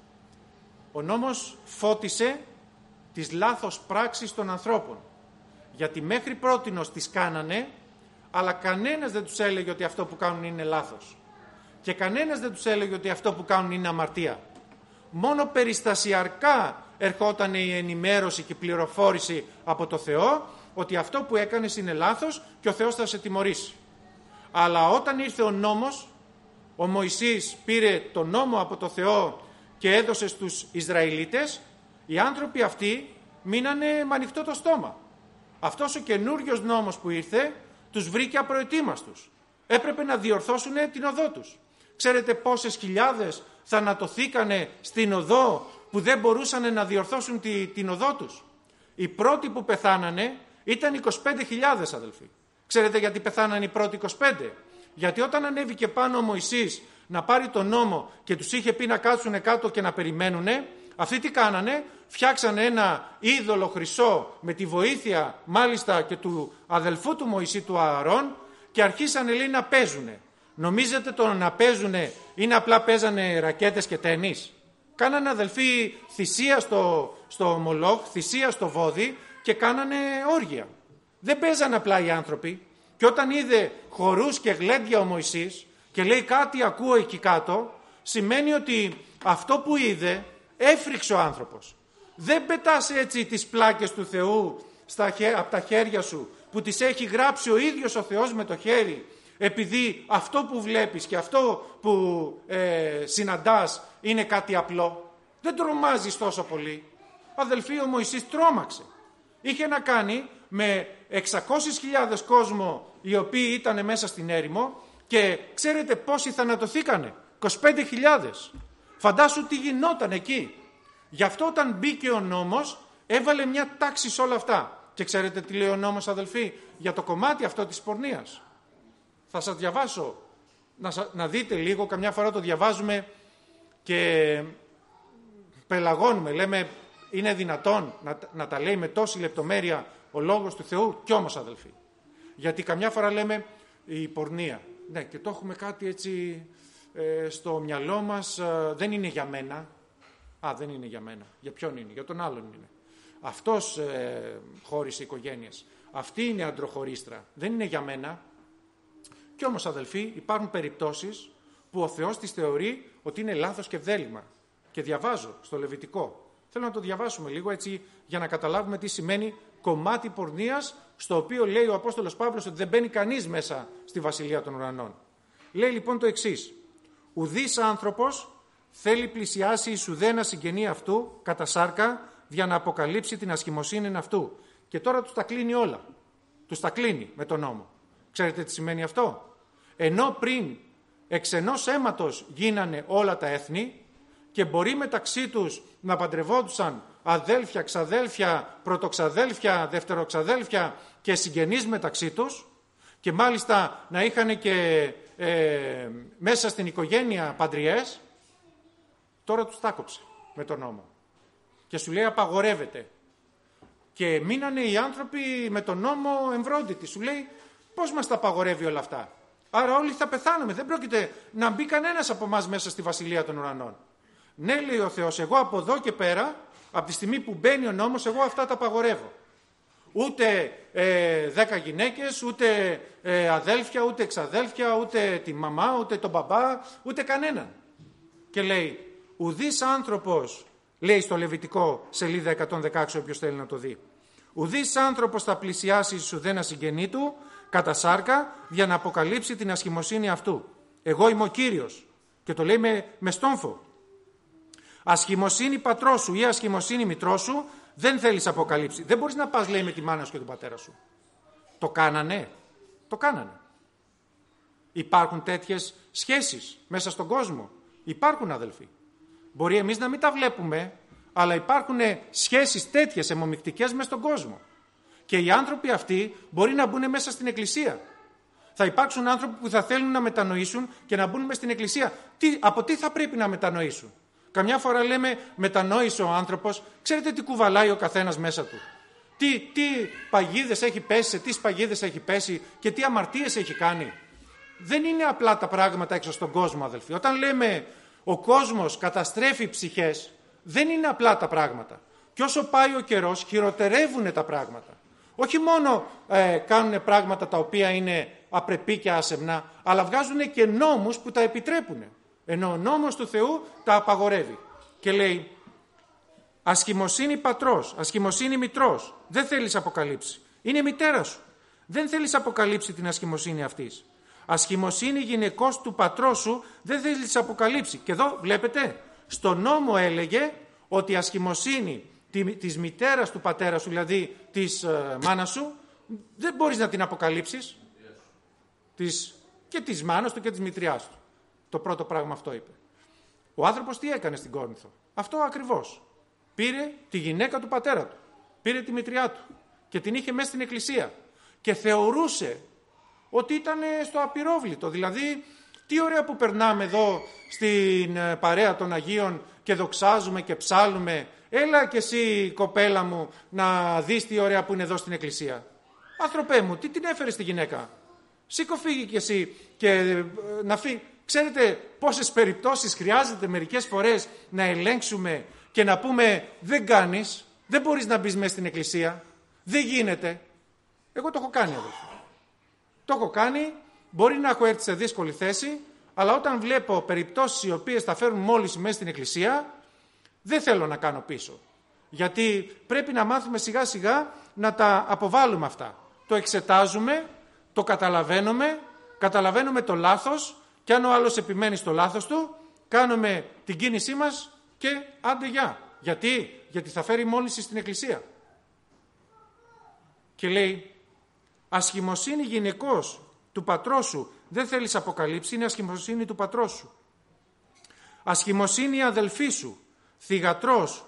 Ο νόμος φώτισε τις λάθος πράξεις των ανθρώπων. Γιατί μέχρι πρότινος τις κάνανε, αλλά κανένας δεν τους έλεγε ότι αυτό που κάνουν είναι λάθος. Και κανένας δεν τους έλεγε ότι αυτό που κάνουν είναι αμαρτία. Μόνο περιστασιακά ερχόταν η ενημέρωση και η πληροφόρηση από το Θεό ότι αυτό που έκανες είναι λάθος και ο Θεός θα σε τιμωρήσει. Αλλά όταν ήρθε ο νόμος, ο Μωυσής πήρε τον νόμο από το Θεό και έδωσε στους Ισραηλίτες, οι άνθρωποι αυτοί μείνανε με ανοιχτό το στόμα. Αυτός ο καινούριος νόμος που ήρθε τους βρήκε απροετοίμαστους. Έπρεπε να διορθώσουν την οδό τους. Ξέρετε πόσες χιλιάδες θανατωθήκανε στην οδό που δεν μπορούσαν να διορθώσουν τη, την οδό τους? Οι πρώτοι που πεθάνανε ήταν είκοσι πέντε χιλιάδες, αδελφοί. Ξέρετε γιατί πεθάνανε οι πρώτοι είκοσι πέντε? Γιατί όταν ανέβηκε πάνω ο Μωυσής να πάρει τον νόμο και τους είχε πει να κάτσουν κάτω και να περιμένουνε, αυτοί τι κάνανε? Φτιάξανε ένα είδωλο χρυσό με τη βοήθεια μάλιστα και του αδελφού του Μωυσή, του Ααρών, και αρχίσανε, λέει, να παίζουνε. Νομίζετε το να παίζουνε είναι απλά παίζανε ρακέτες και τένις? Κάνανε, αδελφοί, θυσία στο, στο Μολόχ, θυσία στο βόδι και κάνανε όργια. Δεν παίζανε απλά οι άνθρωποι. Και όταν είδε χορούς και γλέντια ο Μωυσής και λέει κάτι ακούω εκεί κάτω, σημαίνει ότι αυτό που είδε έφρυξε ο άνθρωπος. Δεν πετάς έτσι τις πλάκες του Θεού στα, από τα χέρια σου που τις έχει γράψει ο ίδιος ο Θεός με το χέρι, επειδή αυτό που βλέπεις και αυτό που ε, συναντάς είναι κάτι απλό. Δεν τρομάζεις τόσο πολύ. Αδελφοί, ο Μωυσής τρόμαξε. Είχε να κάνει με εξακόσιες χιλιάδες κόσμο οι οποίοι ήταν μέσα στην έρημο και ξέρετε πόσοι θανατωθήκανε? είκοσι πέντε χιλιάδες. Φαντάσου τι γινόταν εκεί. Γι' αυτό όταν μπήκε ο νόμος έβαλε μια τάξη σε όλα αυτά. Και ξέρετε τι λέει ο νόμος, αδελφοί, για το κομμάτι αυτό της πορνείας? Θα σας διαβάσω, να, να δείτε λίγο, καμιά φορά το διαβάζουμε και πελαγώνουμε, λέμε είναι δυνατόν να, να τα λέει με τόση λεπτομέρεια ο Λόγος του Θεού? Κι όμως, αδελφοί, γιατί καμιά φορά λέμε η πορνεία, ναι, και το έχουμε κάτι έτσι ε, στο μυαλό μας, ε, δεν είναι για μένα. Α, δεν είναι για μένα. Για ποιον είναι? Για τον άλλον είναι. Αυτός ε, χώρισε οικογένειες. Αυτή είναι αντροχωρίστρα. Δεν είναι για μένα. Κι όμως, αδελφοί, υπάρχουν περιπτώσεις που ο Θεός τις θεωρεί ότι είναι λάθος και βδέλημα. Και διαβάζω στο Λεβιτικό. Θέλω να το διαβάσουμε λίγο έτσι για να καταλάβουμε τι σημαίνει κομμάτι πορνείας, στο οποίο λέει ο Απόστολος Παύλος ότι δεν μπαίνει κανείς μέσα στη Βασιλεία των Ουρανών. Λέει λοιπόν το εξής. Ουδής άνθρωπος θέλει πλησιάσει εις ουδένα συγγενή αυτού κατά σάρκα για να αποκαλύψει την ασχημοσύνη αυτού. Και τώρα τους τα κλείνει όλα. Τους τα κλείνει με τον νόμο. Ξέρετε τι σημαίνει αυτό? Ενώ πριν εξ ενός αίματος γίνανε όλα τα έθνη και μπορεί μεταξύ τους να παντρευόντουσαν αδέλφια, ξαδέλφια, πρωτοξαδέλφια, δευτεροξαδέλφια και συγγενείς μεταξύ τους και μάλιστα να είχαν και ε, μέσα στην οικογένεια παντριές, τώρα τους τάκοψε με τον νόμο και σου λέει απαγορεύεται. Και μείνανε οι άνθρωποι με τον νόμο εμβρόντιτοι. Σου λέει πώς μας τα απαγορεύει όλα αυτά? Άρα όλοι θα πεθάνουμε. Δεν πρόκειται να μπει κανένας από εμάς μέσα στη βασιλεία των ουρανών. Ναι, λέει ο Θεός, εγώ από εδώ και πέρα, από τη στιγμή που μπαίνει ο νόμος, εγώ αυτά τα απαγορεύω. Ούτε ε, δέκα γυναίκες, ούτε ε, αδέλφια, ούτε εξαδέλφια, ούτε τη μαμά, ούτε τον μπαμπά, ούτε κανέναν. Και λέει, ουδής άνθρωπος, λέει στο Λεβιτικό σελίδα εκατόν δεκαέξι, όποιος θέλει να το δει, ουδής άνθρωπος θα πλησιάσει εις ουδένα συγγενή του κατά σάρκα για να αποκαλύψει την ασχημοσύνη αυτού. Εγώ είμαι ο Κύριος. Και το λέει με, με στόμφο. Ασχημοσύνη πατρός σου ή ασχημοσύνη μητρός σου δεν θέλεις αποκαλύψει. Δεν μπορείς να πας, λέει, με τη μάνα σου και τον πατέρα σου. Το κάνανε. Το κάνανε. Υπάρχουν τέτοιες σχέσεις μέσα στον κόσμο. Υπάρχουν, αδελφοί. Μπορεί εμείς να μην τα βλέπουμε, αλλά υπάρχουν σχέσεις τέτοιες αιμομυκτικές μέσα στον κόσμο. Και οι άνθρωποι αυτοί μπορεί να μπουν μέσα στην εκκλησία. Θα υπάρξουν άνθρωποι που θα θέλουν να μετανοήσουν και να μπουν μέσα στην εκκλησία. Τι, από τι θα πρέπει να μετανοήσουν? Καμιά φορά λέμε μετανόησε ο άνθρωπος, ξέρετε τι κουβαλάει ο καθένας μέσα του. Τι, τι παγίδες έχει πέσει, σε τι παγίδες έχει πέσει και τι αμαρτίες έχει κάνει. Δεν είναι απλά τα πράγματα έξω στον κόσμο, αδελφοί. Όταν λέμε ο κόσμος καταστρέφει ψυχές, δεν είναι απλά τα πράγματα. Και όσο πάει ο καιρός, χειροτερεύουν τα πράγματα. Όχι μόνο ε, κάνουν πράγματα τα οποία είναι απρεπή και άσεμνα, αλλά βγάζουν και νόμους που τα επιτρέπουν. Ενώ ο νόμος του Θεού τα απαγορεύει. Και λέει, ασχημοσύνη πατρός, ασχημοσύνη μητρός, δεν θέλεις αποκαλύψει. Είναι η μητέρα σου. Δεν θέλεις αποκαλύψει την ασχημοσύνη αυτής. Ασχημοσύνη γυναικός του πατρός σου δεν θέλεις αποκαλύψει. Και εδώ βλέπετε, στο νόμο έλεγε ότι η ασχημοσύνη της μητέρας του πατέρα σου, δηλαδή της ε, μάνας σου, δεν μπορείς να την αποκαλύψεις. Yes. Της, και της μάνας του και της μητριάς του. Το πρώτο πράγμα αυτό είπε. Ο άνθρωπος τι έκανε στην Κόρινθο? Αυτό ακριβώς. Πήρε τη γυναίκα του πατέρα του. Πήρε τη μητριά του. Και την είχε μέσα στην εκκλησία. Και θεωρούσε ότι ήταν στο απειρόβλητο. Δηλαδή, τι ωραία που περνάμε εδώ στην παρέα των Αγίων και δοξάζουμε και ψάλουμε. Έλα και εσύ, κοπέλα μου, να δεις τι ωραία που είναι εδώ στην εκκλησία. Άνθρωπέ μου, τι την έφερε στη γυναίκα? Σήκω, φύγει κι εσύ και να φύγει. Ξέρετε πόσες περιπτώσεις χρειάζεται μερικές φορές να ελέγξουμε και να πούμε δεν κάνεις, δεν μπορείς να μπεις μέσα στην εκκλησία, δεν γίνεται. Εγώ το έχω κάνει, αδελφοί. Το έχω κάνει, μπορεί να έχω έρθει σε δύσκολη θέση, αλλά όταν βλέπω περιπτώσεις οι οποίες θα φέρουν μόλις μέσα στην εκκλησία, δεν θέλω να κάνω πίσω. Γιατί πρέπει να μάθουμε σιγά σιγά να τα αποβάλουμε αυτά. Το εξετάζουμε, το καταλαβαίνουμε, καταλαβαίνουμε το λάθος και αν ο άλλος επιμένει στο λάθος του, κάνουμε την κίνησή μας και άντε γεια. Γιατί? Γιατί θα φέρει μόλυνση στην εκκλησία. Και λέει, ασχημοσύνη γυναικός του πατρός σου δεν θέλεις αποκαλύψει, είναι ασχημοσύνη του πατρός σου. Ασχημοσύνη αδελφή σου, θυγατρός,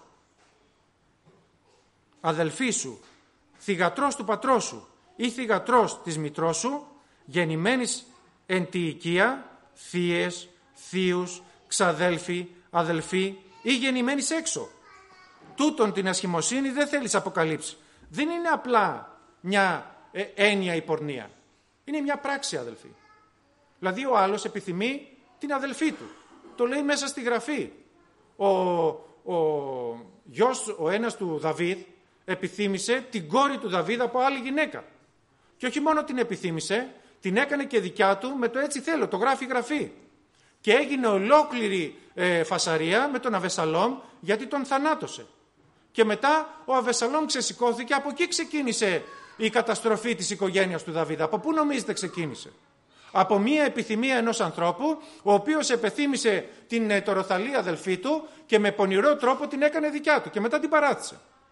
αδελφή σου, θυγατρός του πατρός σου ή θυγατρός της μητρός σου, γεννημένης εν τη οικία, θείες, θείους, ξαδέλφοι, αδελφοί ή γεννημένης έξω. Τούτον την ασχημοσύνη δεν θέλεις αποκαλύψει. Δεν είναι απλά μια ε, έννοια η πορνεία. Είναι μια πράξη, αδελφοί. Δηλαδή ο άλλος επιθυμεί την αδελφή του. Το λέει μέσα στη Γραφή. Ο, ο γιος, ο ένας του Δαβίδ, επιθύμησε την κόρη του Δαβίδ από άλλη γυναίκα. Και όχι μόνο την επιθύμησε, την έκανε και δικιά του με το έτσι θέλω, το γράφει η Γραφή. Και έγινε ολόκληρη ε, φασαρία με τον Αβεσαλόμ γιατί τον θανάτωσε. Και μετά ο Αβεσαλόμ ξεσηκώθηκε, από εκεί ξεκίνησε η καταστροφή της οικογένειας του Δαβίδ. Από πού νομίζετε ξεκίνησε? Από μία επιθυμία ενός ανθρώπου, ο οποίος επιθύμησε την τοροθαλή αδελφή του και με πονηρό τρόπο την έκανε δικιά του και μετά την παράτησε.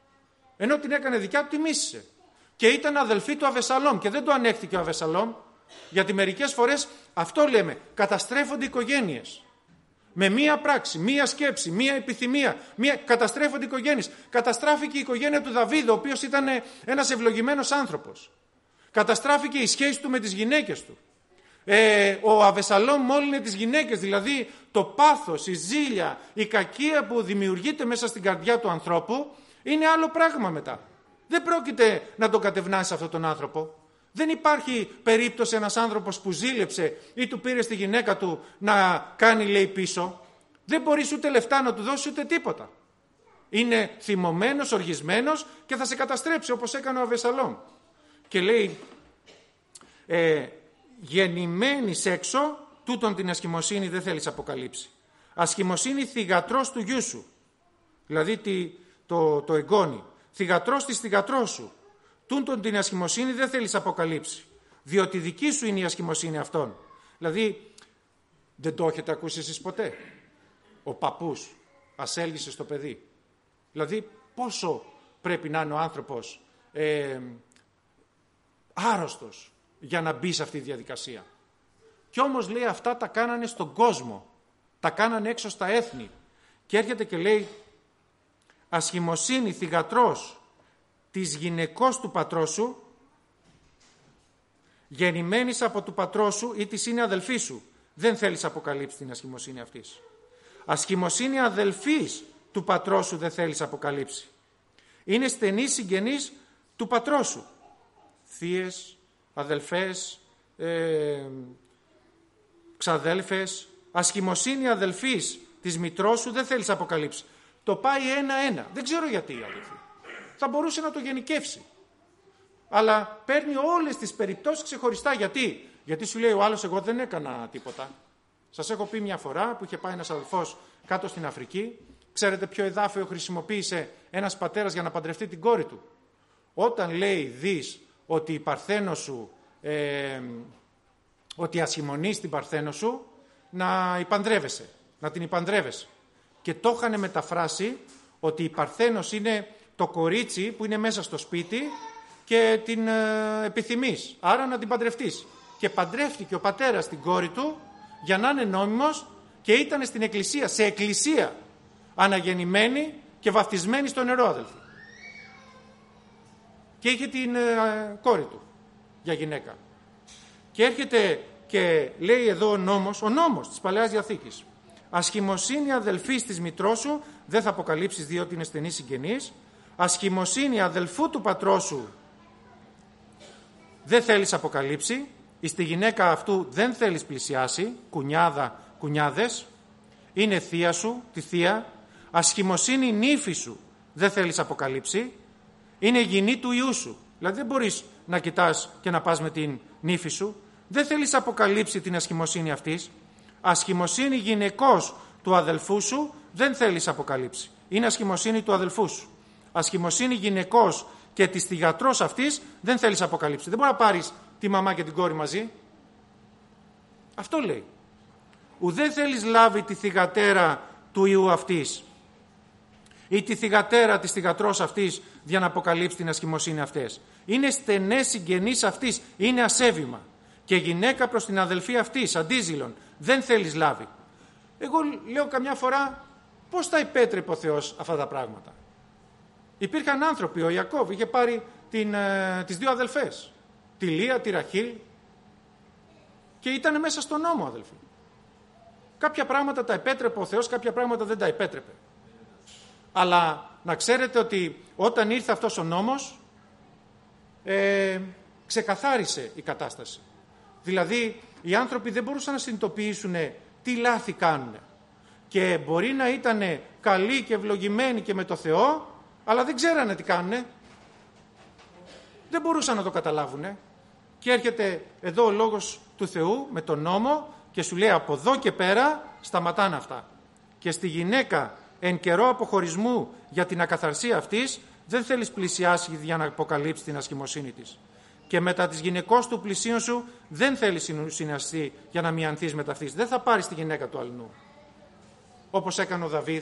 Ενώ την έκανε δικιά του, τη μίσησε. Και ήταν αδελφή του Αβεσαλόμ και δεν το ανέχτηκε ο Αβεσαλόμ, γιατί μερικές φορές αυτό λέμε, καταστρέφονται οικογένειες. Με μία πράξη, μία σκέψη, μία επιθυμία, μία... καταστρέφονται οικογένειες. Καταστράφηκε η οικογένεια του Δαβίδ, ο οποίος ήταν ένας ευλογημένος άνθρωπος. Καταστράφηκε η σχέση του με τις γυναίκες του. Ε, ο Αβεσαλόμ μόλυνε τις γυναίκες, δηλαδή το πάθος, η ζήλια, η κακία που δημιουργείται μέσα στην καρδιά του ανθρώπου είναι άλλο πράγμα μετά. Δεν πρόκειται να τον κατευνάσει αυτόν τον άνθρωπο. Δεν υπάρχει περίπτωση ένας άνθρωπος που ζήλεψε ή του πήρε στη γυναίκα του να κάνει, λέει, πίσω. Δεν μπορείς ούτε λεφτά να του δώσεις ούτε τίποτα. Είναι θυμωμένος, οργισμένος και θα σε καταστρέψει όπως έκανε ο Αβεσαλόμ. Και λέει, ε, γεννημένης έξω, τούτον την ασχημοσύνη δεν θέλεις αποκαλύψει. Ασχημοσύνη θυγατρός του γιού σου, δηλαδή τη, το, το εγγόνι. Θυγατρός της θυγατρός σου. Τούτον την ασχημοσύνη δεν θέλεις αποκαλύψει. Διότι δική σου είναι η ασχημοσύνη αυτών. Δηλαδή, δεν το έχετε ακούσει εσείς ποτέ. Ο παππούς ασέλγησε στο παιδί. Δηλαδή, πόσο πρέπει να είναι ο άνθρωπος ε, άρρωστος για να μπει σε αυτή τη διαδικασία. Κι όμως, λέει, αυτά τα κάνανε στον κόσμο. Τα κάνανε έξω στα έθνη. Και έρχεται και λέει, ασχημοσύνη θυγατρός της γυναικός του πατρός σου, γεννημένης από του πατρός σου ή της είναι αδελφή σου. Δεν θέλεις αποκαλύψει την ασχημοσύνη αυτής. Ασχημοσύνη αδελφής του πατρός σου δεν θέλεις αποκαλύψει. Είναι στενή συγγενής του πατρός σου. Θείες, αδελφές, ε, ξαδέλφες. Ασχημοσύνη αδελφής της μητρός σου δεν θέλεις αποκαλύψει. Το πάει ένα-ένα. Δεν ξέρω γιατί η αδελφή. Θα μπορούσε να το γενικεύσει. Αλλά παίρνει όλες τις περιπτώσεις ξεχωριστά. Γιατί? Γιατί σου λέει ο άλλος, εγώ δεν έκανα τίποτα. Σας έχω πει μια φορά που είχε πάει ένας αδελφός κάτω στην Αφρική. Ξέρετε ποιο εδάφιο χρησιμοποίησε ένας πατέρας για να παντρευτεί την κόρη του? Όταν λέει δεις ότι η παρθένο σου, ε, ότι ασχημονείς την παρθένο σου, να υπαντρεύεσαι, να την υπαντρεύεσαι. Και το είχαν μεταφράσει ότι η παρθένος είναι το κορίτσι που είναι μέσα στο σπίτι και την ε, επιθυμείς, άρα να την παντρευτείς. Και παντρεύτηκε ο πατέρας την κόρη του για να είναι νόμιμος και ήταν στην εκκλησία, σε εκκλησία, αναγεννημένη και βαφτισμένη στο νερό, αδελφοί. Και είχε την ε, κόρη του για γυναίκα. Και έρχεται και λέει εδώ ο νόμος, ο νόμος της Παλαιάς Διαθήκης. Ασχημοσύνη αδελφής της μητρός σου δεν θα αποκαλύψεις διότι είναι στενή συγγενής. Ασχημοσύνη αδελφού του πατρός σου δεν θέλεις αποκαλύψει. Εις τη γυναίκα αυτού δεν θέλεις πλησιάσει. Κουνιάδα, κουνιάδες. Είναι θεία σου, τη θεία. Ασχημοσύνη νύφη σου δεν θέλεις αποκαλύψει. Είναι γυνή του ιού σου. Δηλαδή δεν μπορείς να κοιτάς και να πας με την νύφη σου. Δεν θέλεις αποκαλύψει την ασχημοσύνη αυτής. Ασχημοσύνη γυναικός του αδελφού σου δεν θέλεις αποκαλύψει. Είναι ασχημοσύνη του αδελφού σου. Ασχημοσύνη γυναικός και της θυγατρός αυτής δεν θέλεις αποκαλύψει. Δεν μπορεί να πάρεις τη μαμά και την κόρη μαζί. Αυτό λέει. Ουδέ θέλεις λάβει τη θυγατέρα του ιού αυτής ή τη θυγατέρα της θυγατρός αυτής για να αποκαλύψει την ασχημοσύνη αυτές. Είναι στενές συγγενείς αυτής. Είναι ασέβημα. Και γυναίκα προς την αδελφή αυτής, αντίζηλον, δεν θέλεις λάβει. Εγώ λέω καμιά φορά πώς τα υπέτρεπε ο Θεός αυτά τα πράγματα. Υπήρχαν άνθρωποι, ο Ιακώβ είχε πάρει την, ε, τις δύο αδελφές, τη Λία, τη Ραχήλ, και ήταν μέσα στον νόμο, αδελφοί. Κάποια πράγματα τα επέτρεπε ο Θεός, κάποια πράγματα δεν τα επέτρεπε. Αλλά να ξέρετε ότι όταν ήρθε αυτός ο νόμος, ε, ξεκαθάρισε η κατάσταση. Δηλαδή, οι άνθρωποι δεν μπορούσαν να συνειδητοποιήσουν τι λάθη κάνουν. Και μπορεί να ήταν καλοί και ευλογημένοι και με το Θεό, αλλά δεν ξέρανε τι κάνουν. Δεν μπορούσαν να το καταλάβουν. Και έρχεται εδώ ο λόγος του Θεού με τον νόμο και σου λέει από εδώ και πέρα σταματάνε αυτά. Και στη γυναίκα εν καιρό αποχωρισμού για την ακαθαρσία αυτής δεν θέλεις πλησιάσει για να αποκαλύψει την ασχημοσύνη της. Και μετά της γυναικός του πλησίον σου δεν θέλεις συναστεί για να μιανθείς με αυτής. Δεν θα πάρεις τη γυναίκα του αλληνού. Όπως έκανε ο Δαβίδ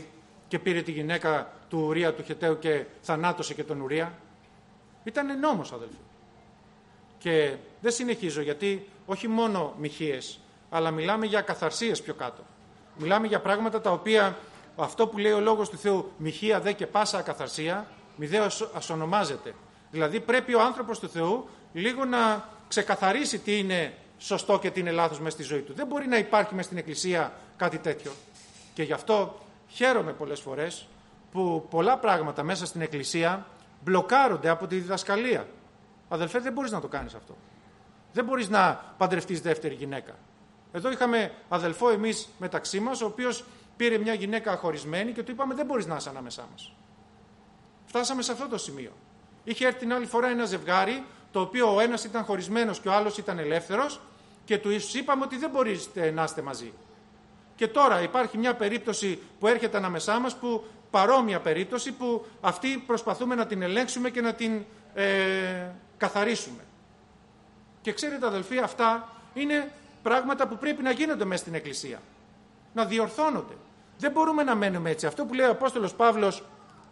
και πήρε τη γυναίκα του Ουρία του Χεταίου και θανάτωσε και τον Ουρία. Ήτανε νόμος, αδελφοί. Και δεν συνεχίζω, γιατί όχι μόνο μοιχείες, αλλά μιλάμε για καθαρσίες πιο κάτω. Μιλάμε για πράγματα τα οποία, αυτό που λέει ο Λόγος του Θεού, μοιχεία δε και πάσα ακαθαρσία, μη δε ας ονομάζεται. Δηλαδή πρέπει ο άνθρωπος του Θεού λίγο να ξεκαθαρίσει τι είναι σωστό και τι είναι λάθος μέσα στη ζωή του. Δεν μπορεί να υπάρχει μέσα στην Εκκλησία κάτι τέτοιο. Και γι' αυτό χαίρομαι πολλές φορές που πολλά πράγματα μέσα στην Εκκλησία μπλοκάρονται από τη διδασκαλία. Αδελφέ, δεν μπορείς να το κάνεις αυτό. Δεν μπορείς να παντρευτείς δεύτερη γυναίκα. Εδώ είχαμε αδελφό εμείς μεταξύ μας, ο οποίος πήρε μια γυναίκα χωρισμένη και του είπαμε δεν μπορείς να είσαι ανάμεσά μας. Φτάσαμε σε αυτό το σημείο. Είχε έρθει την άλλη φορά ένα ζευγάρι, το οποίο ο ένας ήταν χωρισμένος και ο άλλος ήταν ελεύθερος και του είπαμε ότι δεν μπορείτε να είστε μαζί. Και τώρα υπάρχει μια περίπτωση που έρχεται ανάμεσά μας, που παρόμοια περίπτωση που αυτή προσπαθούμε να την ελέγξουμε και να την ε, καθαρίσουμε. Και ξέρετε αδελφοί, αυτά είναι πράγματα που πρέπει να γίνονται μέσα στην Εκκλησία. Να διορθώνονται. Δεν μπορούμε να μένουμε έτσι. Αυτό που λέει ο Απόστολος Παύλος,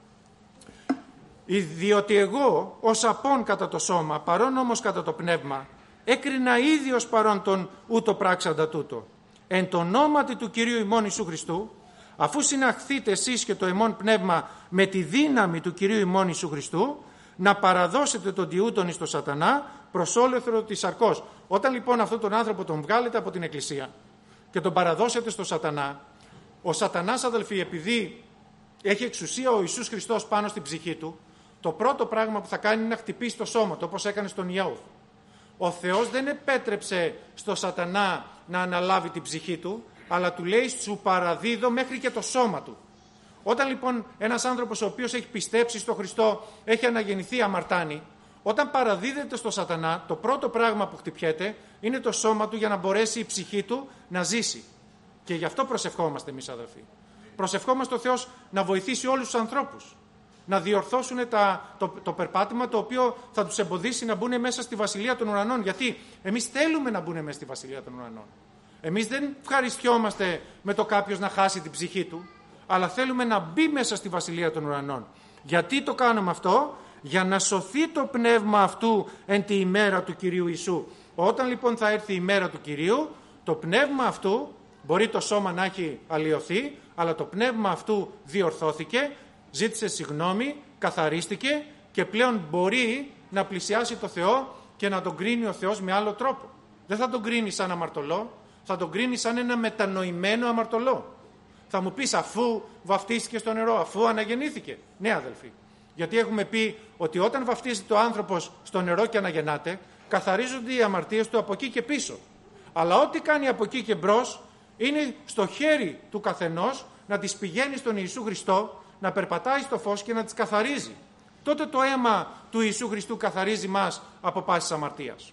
διότι εγώ ως απόν κατά το σώμα, παρόν όμως κατά το πνεύμα, έκρινα ήδη ως παρόν τον ούτω πράξαντα τούτο. Εν το ονόματι του Κυρίου ημών Ιησού Χριστού, αφού συναχθείτε εσείς και το εμών πνεύμα με τη δύναμη του Κυρίου ημών Ιησού Χριστού, να παραδώσετε τον τιούτον εις το σατανά προς όλεθρο της σαρκός. Όταν λοιπόν αυτόν τον άνθρωπο τον βγάλετε από την Εκκλησία και τον παραδώσετε στο σατανά, ο σατανάς, αδελφοί, επειδή έχει εξουσία ο Ιησούς Χριστός πάνω στην ψυχή του, το πρώτο πράγμα που θα κάνει είναι να χτυπήσει το σώμα του, όπως έκανε στον Ιώβ. Ο Θεός δεν επέτρεψε στο σατανά να αναλάβει την ψυχή του, αλλά του λέει σου παραδίδω μέχρι και το σώμα του. Όταν λοιπόν ένας άνθρωπος ο οποίος έχει πιστέψει στο Χριστό, έχει αναγεννηθεί, αμαρτάνει, όταν παραδίδεται στο σατανά, το πρώτο πράγμα που χτυπιέται είναι το σώμα του για να μπορέσει η ψυχή του να ζήσει. Και γι' αυτό προσευχόμαστε εμείς, αδελφοί. Προσευχόμαστε ο Θεός να βοηθήσει όλους τους ανθρώπους να διορθώσουν τα, το, το περπάτημα το οποίο θα τους εμποδίσει να μπουν μέσα στη Βασιλεία των Ουρανών. Γιατί εμείς θέλουμε να μπουν μέσα στη Βασιλεία των Ουρανών. Εμείς δεν ευχαριστιόμαστε με το κάποιος να χάσει την ψυχή του, αλλά θέλουμε να μπει μέσα στη Βασιλεία των Ουρανών. Γιατί το κάνουμε αυτό? Για να σωθεί το πνεύμα αυτού εν τη ημέρα του Κυρίου Ιησού. Όταν λοιπόν θα έρθει η ημέρα του Κυρίου, το πνεύμα αυτού, μπορεί το σώμα να έχει αλλοιωθεί, αλλά το πνεύμα αυτού διορθώθηκε, ζήτησε συγγνώμη, καθαρίστηκε και πλέον μπορεί να πλησιάσει το Θεό και να τον κρίνει ο Θεός με άλλο τρόπο. Δεν θα τον κρίνει σαν αμαρτωλό, θα τον κρίνει σαν ένα μετανοημένο αμαρτωλό. Θα μου πεις, αφού βαφτίστηκε στο νερό, αφού αναγεννήθηκε. Ναι, αδελφοί. Γιατί έχουμε πει ότι όταν βαφτίζεται ο άνθρωπος στο νερό και αναγεννάται, καθαρίζονται οι αμαρτίες του από εκεί και πίσω. Αλλά ό,τι κάνει από εκεί και μπρος είναι στο χέρι του καθενός να τις πηγαίνει στον Ιησού Χριστό, να περπατάει στο φως και να τις καθαρίζει. Τότε το αίμα του Ιησού Χριστού καθαρίζει μας από πάσης αμαρτίας.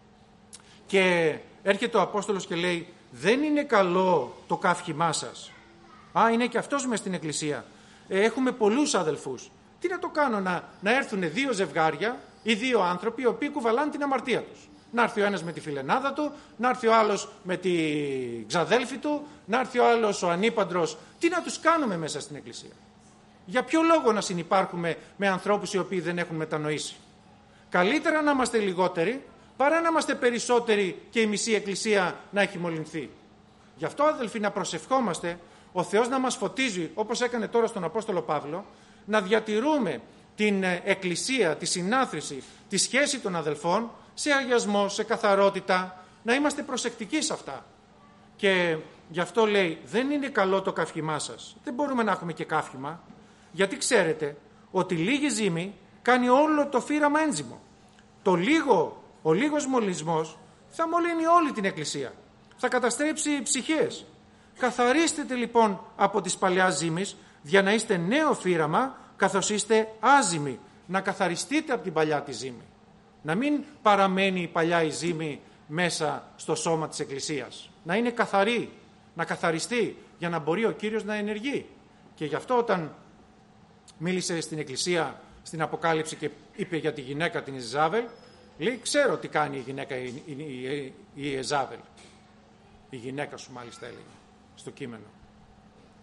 Και έρχεται ο Απόστολος και λέει, δεν είναι καλό το καύχημά σας. Α, είναι και αυτός μες στην Εκκλησία. Ε, έχουμε πολλούς αδελφούς. Τι να το κάνω, να, να έρθουν δύο ζευγάρια ή δύο άνθρωποι οι οποίοι κουβαλάνε την αμαρτία τους. Να έρθει ο ένας με τη φιλενάδα του, να έρθει ο άλλος με τη ξαδέλφη του, να έρθει ο άλλος ο ανήπαντρος. Τι να τους κάνουμε μέσα στην Εκκλησία? Για ποιο λόγο να συνυπάρχουμε με ανθρώπους οι οποίοι δεν έχουν μετανοήσει? Καλύτερα να είμαστε λιγότεροι παρά να είμαστε περισσότεροι και η μισή Εκκλησία να έχει μολυνθεί. Γι' αυτό, αδελφοί, να προσευχόμαστε ο Θεός να μας φωτίζει, όπως έκανε τώρα στον Απόστολο Παύλο, να διατηρούμε την Εκκλησία, τη συνάθρηση, τη σχέση των αδελφών σε αγιασμό, σε καθαρότητα, να είμαστε προσεκτικοί σε αυτά. Και γι' αυτό λέει, δεν είναι καλό το καύχημά σας. Δεν μπορούμε να έχουμε και καύχημα, γιατί ξέρετε ότι λίγη ζύμη κάνει όλο το φύραμα ένζυμο. Το λίγο, ο λίγος μολυσμός θα μολύνει όλη την Εκκλησία. Θα καταστρέψει ψυχές. Καθαρίστε λοιπόν από τις παλιάς ζύμης, για να είστε νέο φύραμα, καθώς είστε άζυμοι. Να καθαριστείτε από την παλιά τη ζύμη. Να μην παραμένει η παλιά η ζύμη μέσα στο σώμα της Εκκλησίας. Να είναι καθαρή, να καθαριστεί, για να μπορεί ο Κύριος να ενεργεί. Και γι' αυτό όταν μίλησε στην Εκκλησία, στην Αποκάλυψη και είπε για τη γυναίκα την Ιεζάβελ, λέει, ξέρω τι κάνει η γυναίκα η, η, η, η Ιεζάβελ. Η γυναίκα σου μάλιστα έλεγε στο κείμενο.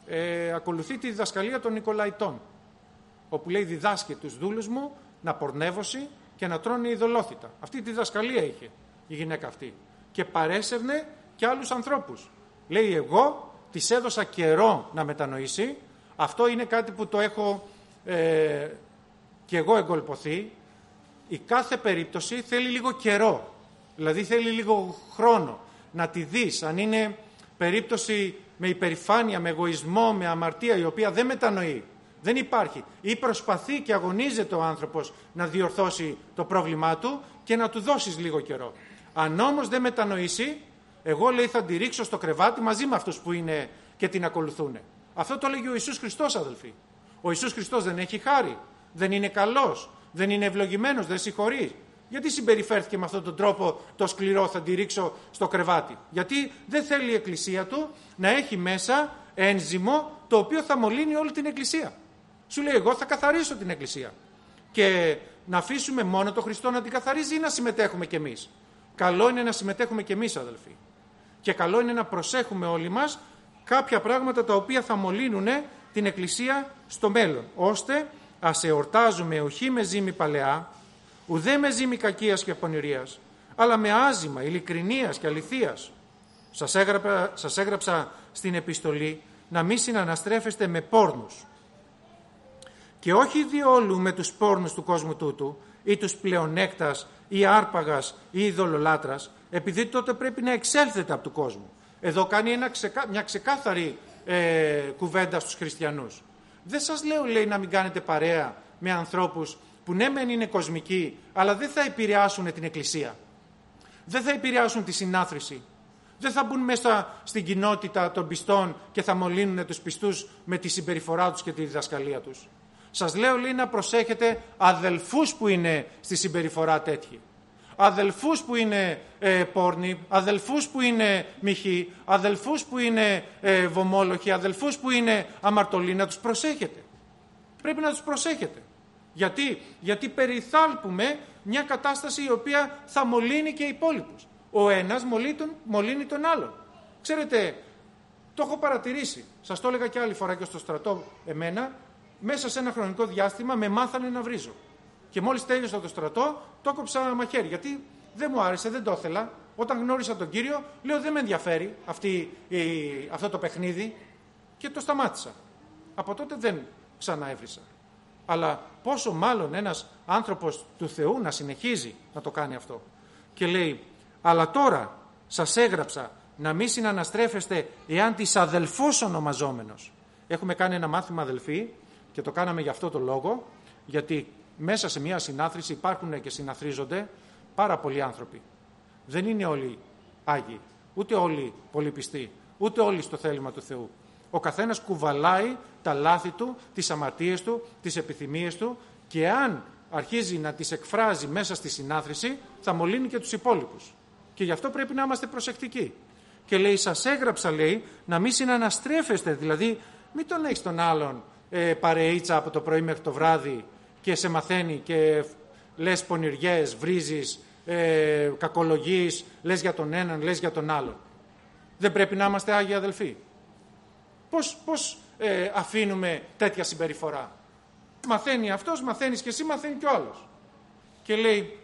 ε, ακολουθεί τη διδασκαλία των Νικολαϊτών, όπου λέει διδάσκει τους δούλους μου να πορνεύωσι και να τρώνε ειδωλόθητα. Αυτή τη διδασκαλία είχε η γυναίκα αυτή και παρέσαιρνε και άλλους ανθρώπους. Λέει εγώ της έδωσα καιρό να μετανοήσει. Αυτό είναι κάτι που το έχω ε, και εγώ εγκολποθεί. Η κάθε περίπτωση θέλει λίγο καιρό, δηλαδή θέλει λίγο χρόνο να τη δεις αν είναι περίπτωση με υπερηφάνεια, με εγωισμό, με αμαρτία η οποία δεν μετανοεί, δεν υπάρχει ή προσπαθεί και αγωνίζεται ο άνθρωπος να διορθώσει το πρόβλημά του και να του δώσεις λίγο καιρό. Αν όμως δεν μετανοήσει, εγώ λέει θα τη ρίξω στο κρεβάτι μαζί με αυτούς που είναι και την ακολουθούν. Αυτό το λέγει ο Ιησούς Χριστός, αδελφοί. Ο Ιησούς Χριστός δεν έχει χάρη, δεν είναι καλός, δεν είναι ευλογημένος, δεν συγχωρεί. Γιατί συμπεριφέρθηκε με αυτόν τον τρόπο το σκληρό θα τη ρίξω στο κρεβάτι? Γιατί δεν θέλει η Εκκλησία του να έχει μέσα ένζυμο το οποίο θα μολύνει όλη την Εκκλησία. Σου λέει εγώ θα καθαρίσω την Εκκλησία. Και να αφήσουμε μόνο τον Χριστό να την καθαρίζει ή να συμμετέχουμε κι εμείς? Καλό είναι να συμμετέχουμε κι εμείς, αδελφοί. Και καλό είναι να προσέχουμε όλοι μας κάποια πράγματα τα οποία θα μολύνουν την Εκκλησία στο μέλλον, ώστε ας εορτάζουμε οχι με ζήμη παλαιά, ουδέ με ζήμη κακίας και πονηρίας, αλλά με άζημα, ειλικρινίας και αληθείας. Σας έγραψα, σας έγραψα στην επιστολή να μη συναναστρέφεστε με πόρνους. Και όχι διόλου με τους πόρνους του κόσμου τούτου, ή τους πλεονέκτας, ή άρπαγας, ή ειδωλολάτρας, επειδή τότε πρέπει να εξέλθετε από του κόσμου. Εδώ κάνει ένα ξεκά, μια ξεκάθαρη ε, κουβέντα στους χριστιανούς. Δεν σας λέω, λέει, να μην κάνετε παρέα με ανθρώπους που ναι μεν είναι κοσμικοί, αλλά δεν θα επηρεάσουν την Εκκλησία. Δεν θα επηρεάσουν τη συνάθρηση. Δεν θα μπουν μέσα στην κοινότητα των πιστών και θα μολύνουν τους πιστούς με τη συμπεριφορά τους και τη διδασκαλία τους. Σας λέω, λέει, να προσέχετε αδελφούς που είναι στη συμπεριφορά τέτοιοι. Αδελφούς που είναι ε, πόρνοι, αδελφούς που είναι μοιχοί, αδελφούς που είναι ε, βομόλοχοι, αδελφούς που είναι αμαρτωλοί, να τους προσέχετε. Πρέπει να τους προσέχετε. Γιατί, Γιατί περιθάλπουμε μια κατάσταση η οποία θα μολύνει και οι υπόλοιπους. Ο ένας μολύνει τον, μολύνει τον άλλον. Ξέρετε, το έχω παρατηρήσει, σας το έλεγα και άλλη φορά και στο στρατό εμένα, μέσα σε ένα χρονικό διάστημα με μάθανε να βρίζω. Και μόλις τέλειωσα το στρατό, το έκοψα μαχαίρι. Γιατί δεν μου άρεσε, δεν το ήθελα. Όταν γνώρισα τον Κύριο, λέω δεν με ενδιαφέρει αυτή, η, αυτό το παιχνίδι και το σταμάτησα. Από τότε δεν ξαναέβρισα. Αλλά πόσο μάλλον ένας άνθρωπος του Θεού να συνεχίζει να το κάνει αυτό. Και λέει, αλλά τώρα σας έγραψα να μην συναναστρέφεστε εάν της αδελφός ονομαζόμενος. Έχουμε κάνει ένα μάθημα, αδελφοί, και το κάναμε για αυτό το λόγο, γιατί μέσα σε μια συνάθρηση υπάρχουν και συναθρίζονται πάρα πολλοί άνθρωποι. Δεν είναι όλοι Άγιοι, ούτε όλοι πολύ πιστοί, ούτε όλοι στο θέλημα του Θεού. Ο καθένας κουβαλάει τα λάθη του, τις αμαρτίες του, τις επιθυμίες του και αν αρχίζει να τις εκφράζει μέσα στη συνάθρηση θα μολύνει και τους υπόλοιπους. Και γι' αυτό πρέπει να είμαστε προσεκτικοί. Και λέει, σας έγραψα, λέει, να μην συναναστρέφεστε, δηλαδή μην τον έχεις τον άλλον ε, παρεΐτσα από το πρωί μέχρι το βράδυ και σε μαθαίνει και λες πονηριές, βρίζεις, ε, κακολογείς, λες για τον έναν, λες για τον άλλον. Δεν πρέπει να είμαστε Άγιοι, αδελφοί? Πώς, πώς ε, αφήνουμε τέτοια συμπεριφορά? Μαθαίνει αυτός, μαθαίνεις και εσύ, μαθαίνει και ο άλλος. Και λέει,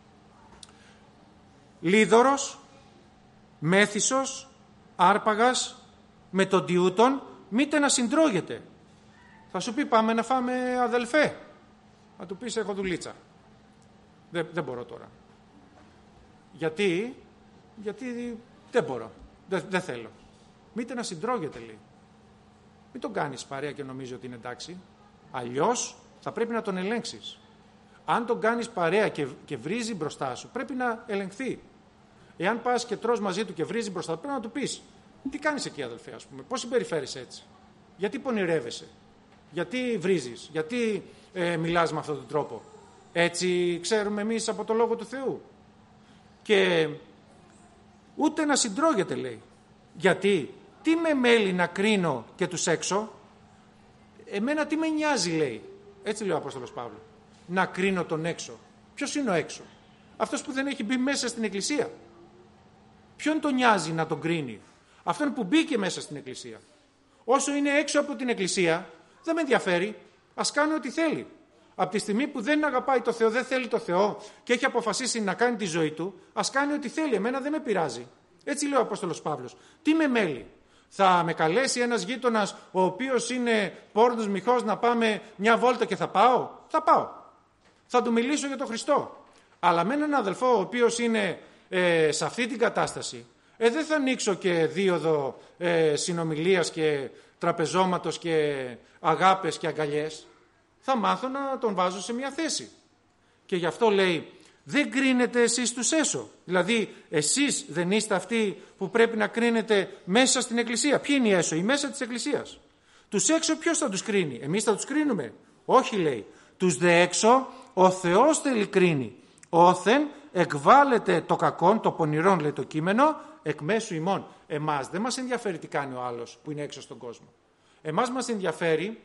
λίδωρος, μέθησος, άρπαγας, με τον τιούτον, μήτε να συντρώγεται. Θα σου πει, πάμε να φάμε, αδελφέ. Θα του πεις, έχω δουλίτσα. Δεν, δεν μπορώ τώρα. Γιατί, γιατί δεν μπορώ. Δεν, δεν θέλω. Μήτε να συντρώγεται, λέει. Μην τον κάνεις παρέα και νομίζει ότι είναι εντάξει. Αλλιώς θα πρέπει να τον ελέγξεις. Αν τον κάνεις παρέα και, και βρίζει μπροστά σου, πρέπει να ελεγχθεί. Εάν πας και τρως μαζί του και βρίζει μπροστά του, πρέπει να του πεις, τι κάνεις εκεί, αδελφέ, ας πούμε, πώς συμπεριφέρεσαι έτσι, γιατί πονηρεύεσαι, γιατί βρίζεις, γιατί ε, μιλάς με αυτόν τον τρόπο. Έτσι ξέρουμε εμείς από το Λόγο του Θεού. Και ούτε να συντρώγεται, λέει. Γιατί, τι με μέλει να κρίνω και τους έξω, εμένα τι με νοιάζει, λέει. Έτσι λέει ο Απόστολος Παύλος. Να κρίνω τον έξω. Ποιος είναι ο έξω? Αυτός που δεν έχει μπει μέσα στην Εκκλησία. Ποιον τον νοιάζει να τον κρίνει? Αυτόν που μπήκε μέσα στην Εκκλησία. Όσο είναι έξω από την Εκκλησία, δεν με ενδιαφέρει. Ας κάνει ό,τι θέλει. Από τη στιγμή που δεν αγαπάει το Θεό, δεν θέλει το Θεό και έχει αποφασίσει να κάνει τη ζωή του, ας κάνει ό,τι θέλει. Εμένα δεν με πειράζει. Έτσι λέει ο Απόστολος Παύλος. Τι με μέλει. Θα με καλέσει ένας γείτονας ο οποίος είναι πόρνος μοιχός να πάμε μια βόλτα και θα πάω. Θα πάω. Θα του μιλήσω για τον Χριστό. Αλλά με έναν αδελφό ο οποίος είναι ε, σε αυτή την κατάσταση, ε, δεν θα ανοίξω και δίωδο ε, συνομιλίας και τραπεζώματος και αγάπες και αγκαλιές. Θα μάθω να τον βάζω σε μια θέση. Και γι' αυτό λέει, δεν κρίνετε εσείς τους έσω. Δηλαδή, εσείς δεν είστε αυτοί που πρέπει να κρίνετε μέσα στην Εκκλησία. Ποιοι είναι οι έσω, οι μέσα της Εκκλησίας. Τους έξω ποιος θα τους κρίνει, εμείς θα τους κρίνουμε. Όχι, λέει, τους δε έξω ο Θεός θέλει κρίνει. Όθεν εκβάλλεται το κακόν, το πονηρόν, λέει το κείμενο, εκ μέσου ημών. Εμάς δεν μας ενδιαφέρει τι κάνει ο άλλος που είναι έξω στον κόσμο. Εμάς μας ενδιαφέρει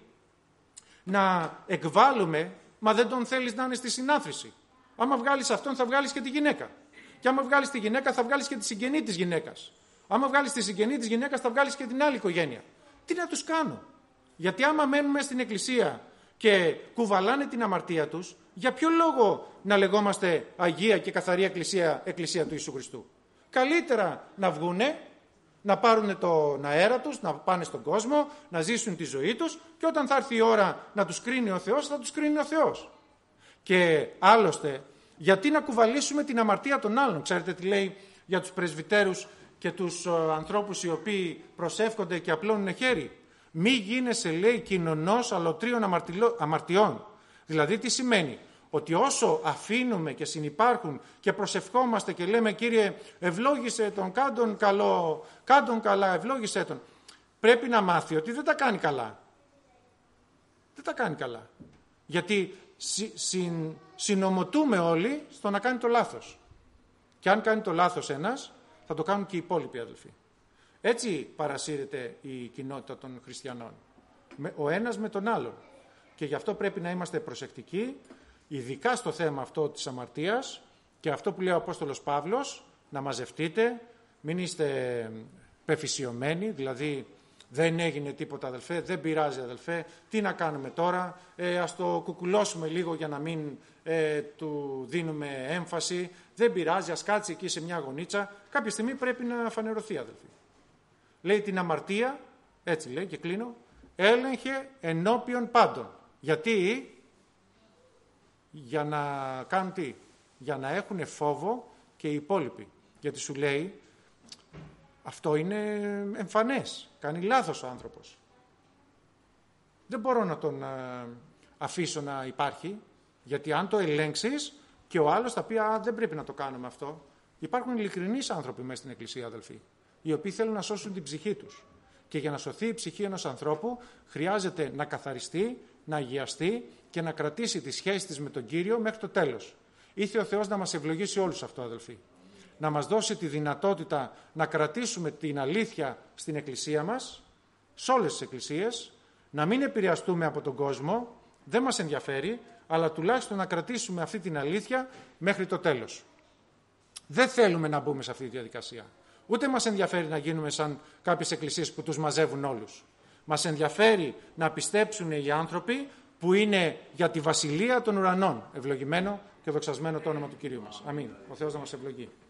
να εκβάλλουμε, μα δεν τον θέλεις να είναι στη συνάθρηση. Άμα βγάλεις αυτόν θα βγάλεις και τη γυναίκα. Και άμα βγάλεις τη γυναίκα θα βγάλεις και τη συγγενή της γυναίκας. Άμα βγάλεις τη συγγενή της γυναίκας θα βγάλεις και την άλλη οικογένεια. Τι να τους κάνω. Γιατί άμα μένουμε στην Εκκλησία και κουβαλάνε την αμαρτία τους, για ποιο λόγο να λεγόμαστε Αγία και καθαρή Εκκλησία, Εκκλησία του Ιησού Χριστού. Καλύτερα να βγούνε, να πάρουν τον αέρα τους, να πάνε στον κόσμο, να ζήσουν τη ζωή τους και όταν θα έρθει η ώρα να τους κρίνει ο Θεός, θα τους κρίνει ο Θεός. Και άλλωστε, γιατί να κουβαλήσουμε την αμαρτία των άλλων. Ξέρετε τι λέει για τους πρεσβυτέρους και τους ε, ανθρώπους οι οποίοι προσεύχονται και απλώνουν χέρι. Μη γίνεσαι, λέει, κοινωνός αλωτρίων αμαρτιών. Δηλαδή τι σημαίνει. Ότι όσο αφήνουμε και συνυπάρχουν και προσευχόμαστε και λέμε Κύριε ευλόγησε τον, κάντον καλό, κάντον καλά, ευλόγησε τον. Πρέπει να μάθει ότι δεν τα κάνει καλά. Δεν τα κάνει καλά. Γιατί συ, συν, συνομωτούμε όλοι στο να κάνει το λάθος. Και αν κάνει το λάθος ένας, θα το κάνουν και οι υπόλοιποι αδελφοί. Έτσι παρασύρεται η κοινότητα των χριστιανών. Ο ένας με τον άλλον. Και γι' αυτό πρέπει να είμαστε προσεκτικοί, ειδικά στο θέμα αυτό της αμαρτίας και αυτό που λέει ο Απόστολος Παύλος, να μαζευτείτε, μην είστε πεφυσιωμένοι, δηλαδή δεν έγινε τίποτα αδελφέ, δεν πειράζει αδελφέ, τι να κάνουμε τώρα, ε, ας το κουκουλώσουμε λίγο για να μην ε, του δίνουμε έμφαση, δεν πειράζει, ας κάτσει εκεί σε μια γωνίτσα, κάποια στιγμή πρέπει να φανερωθεί αδελφοί. Λέει την αμαρτία, έτσι λέει και κλείνω, έλεγχε ενώπιον πάντων. Γιατί, για να κάνουν τι, για να έχουν φόβο και οι υπόλοιποι. Γιατί σου λέει, αυτό είναι εμφανές, κάνει λάθος ο άνθρωπος. Δεν μπορώ να τον α, αφήσω να υπάρχει, γιατί αν το ελέγξεις και ο άλλος θα πει, α, δεν πρέπει να το κάνουμε αυτό. Υπάρχουν ειλικρινείς άνθρωποι μέσα στην Εκκλησία, αδελφοί, οι οποίοι θέλουν να σώσουν την ψυχή τους. Και για να σωθεί η ψυχή ενός ανθρώπου χρειάζεται να καθαριστεί, να αγιαστεί και να κρατήσει τη σχέση της με τον Κύριο μέχρι το τέλος. Ήθε ο Θεός να μας ευλογήσει όλους αυτό, αδελφοί. Να μας δώσει τη δυνατότητα να κρατήσουμε την αλήθεια στην Εκκλησία μας, σε όλες τις εκκλησίες, να μην επηρεαστούμε από τον κόσμο, δεν μας ενδιαφέρει, αλλά τουλάχιστον να κρατήσουμε αυτή την αλήθεια μέχρι το τέλος. Δεν θέλουμε να μπούμε σε αυτή τη διαδικασία. Ούτε μας ενδιαφέρει να γίνουμε σαν κάποιες εκκλησίες που τους μαζεύουν όλους. Μας ενδιαφέρει να πιστέψουν οι άνθρωποι που είναι για τη βασιλεία των ουρανών. Ευλογημένο και δοξασμένο το όνομα του Κυρίου μας. Αμήν. Ο Θεός να μας ευλογεί.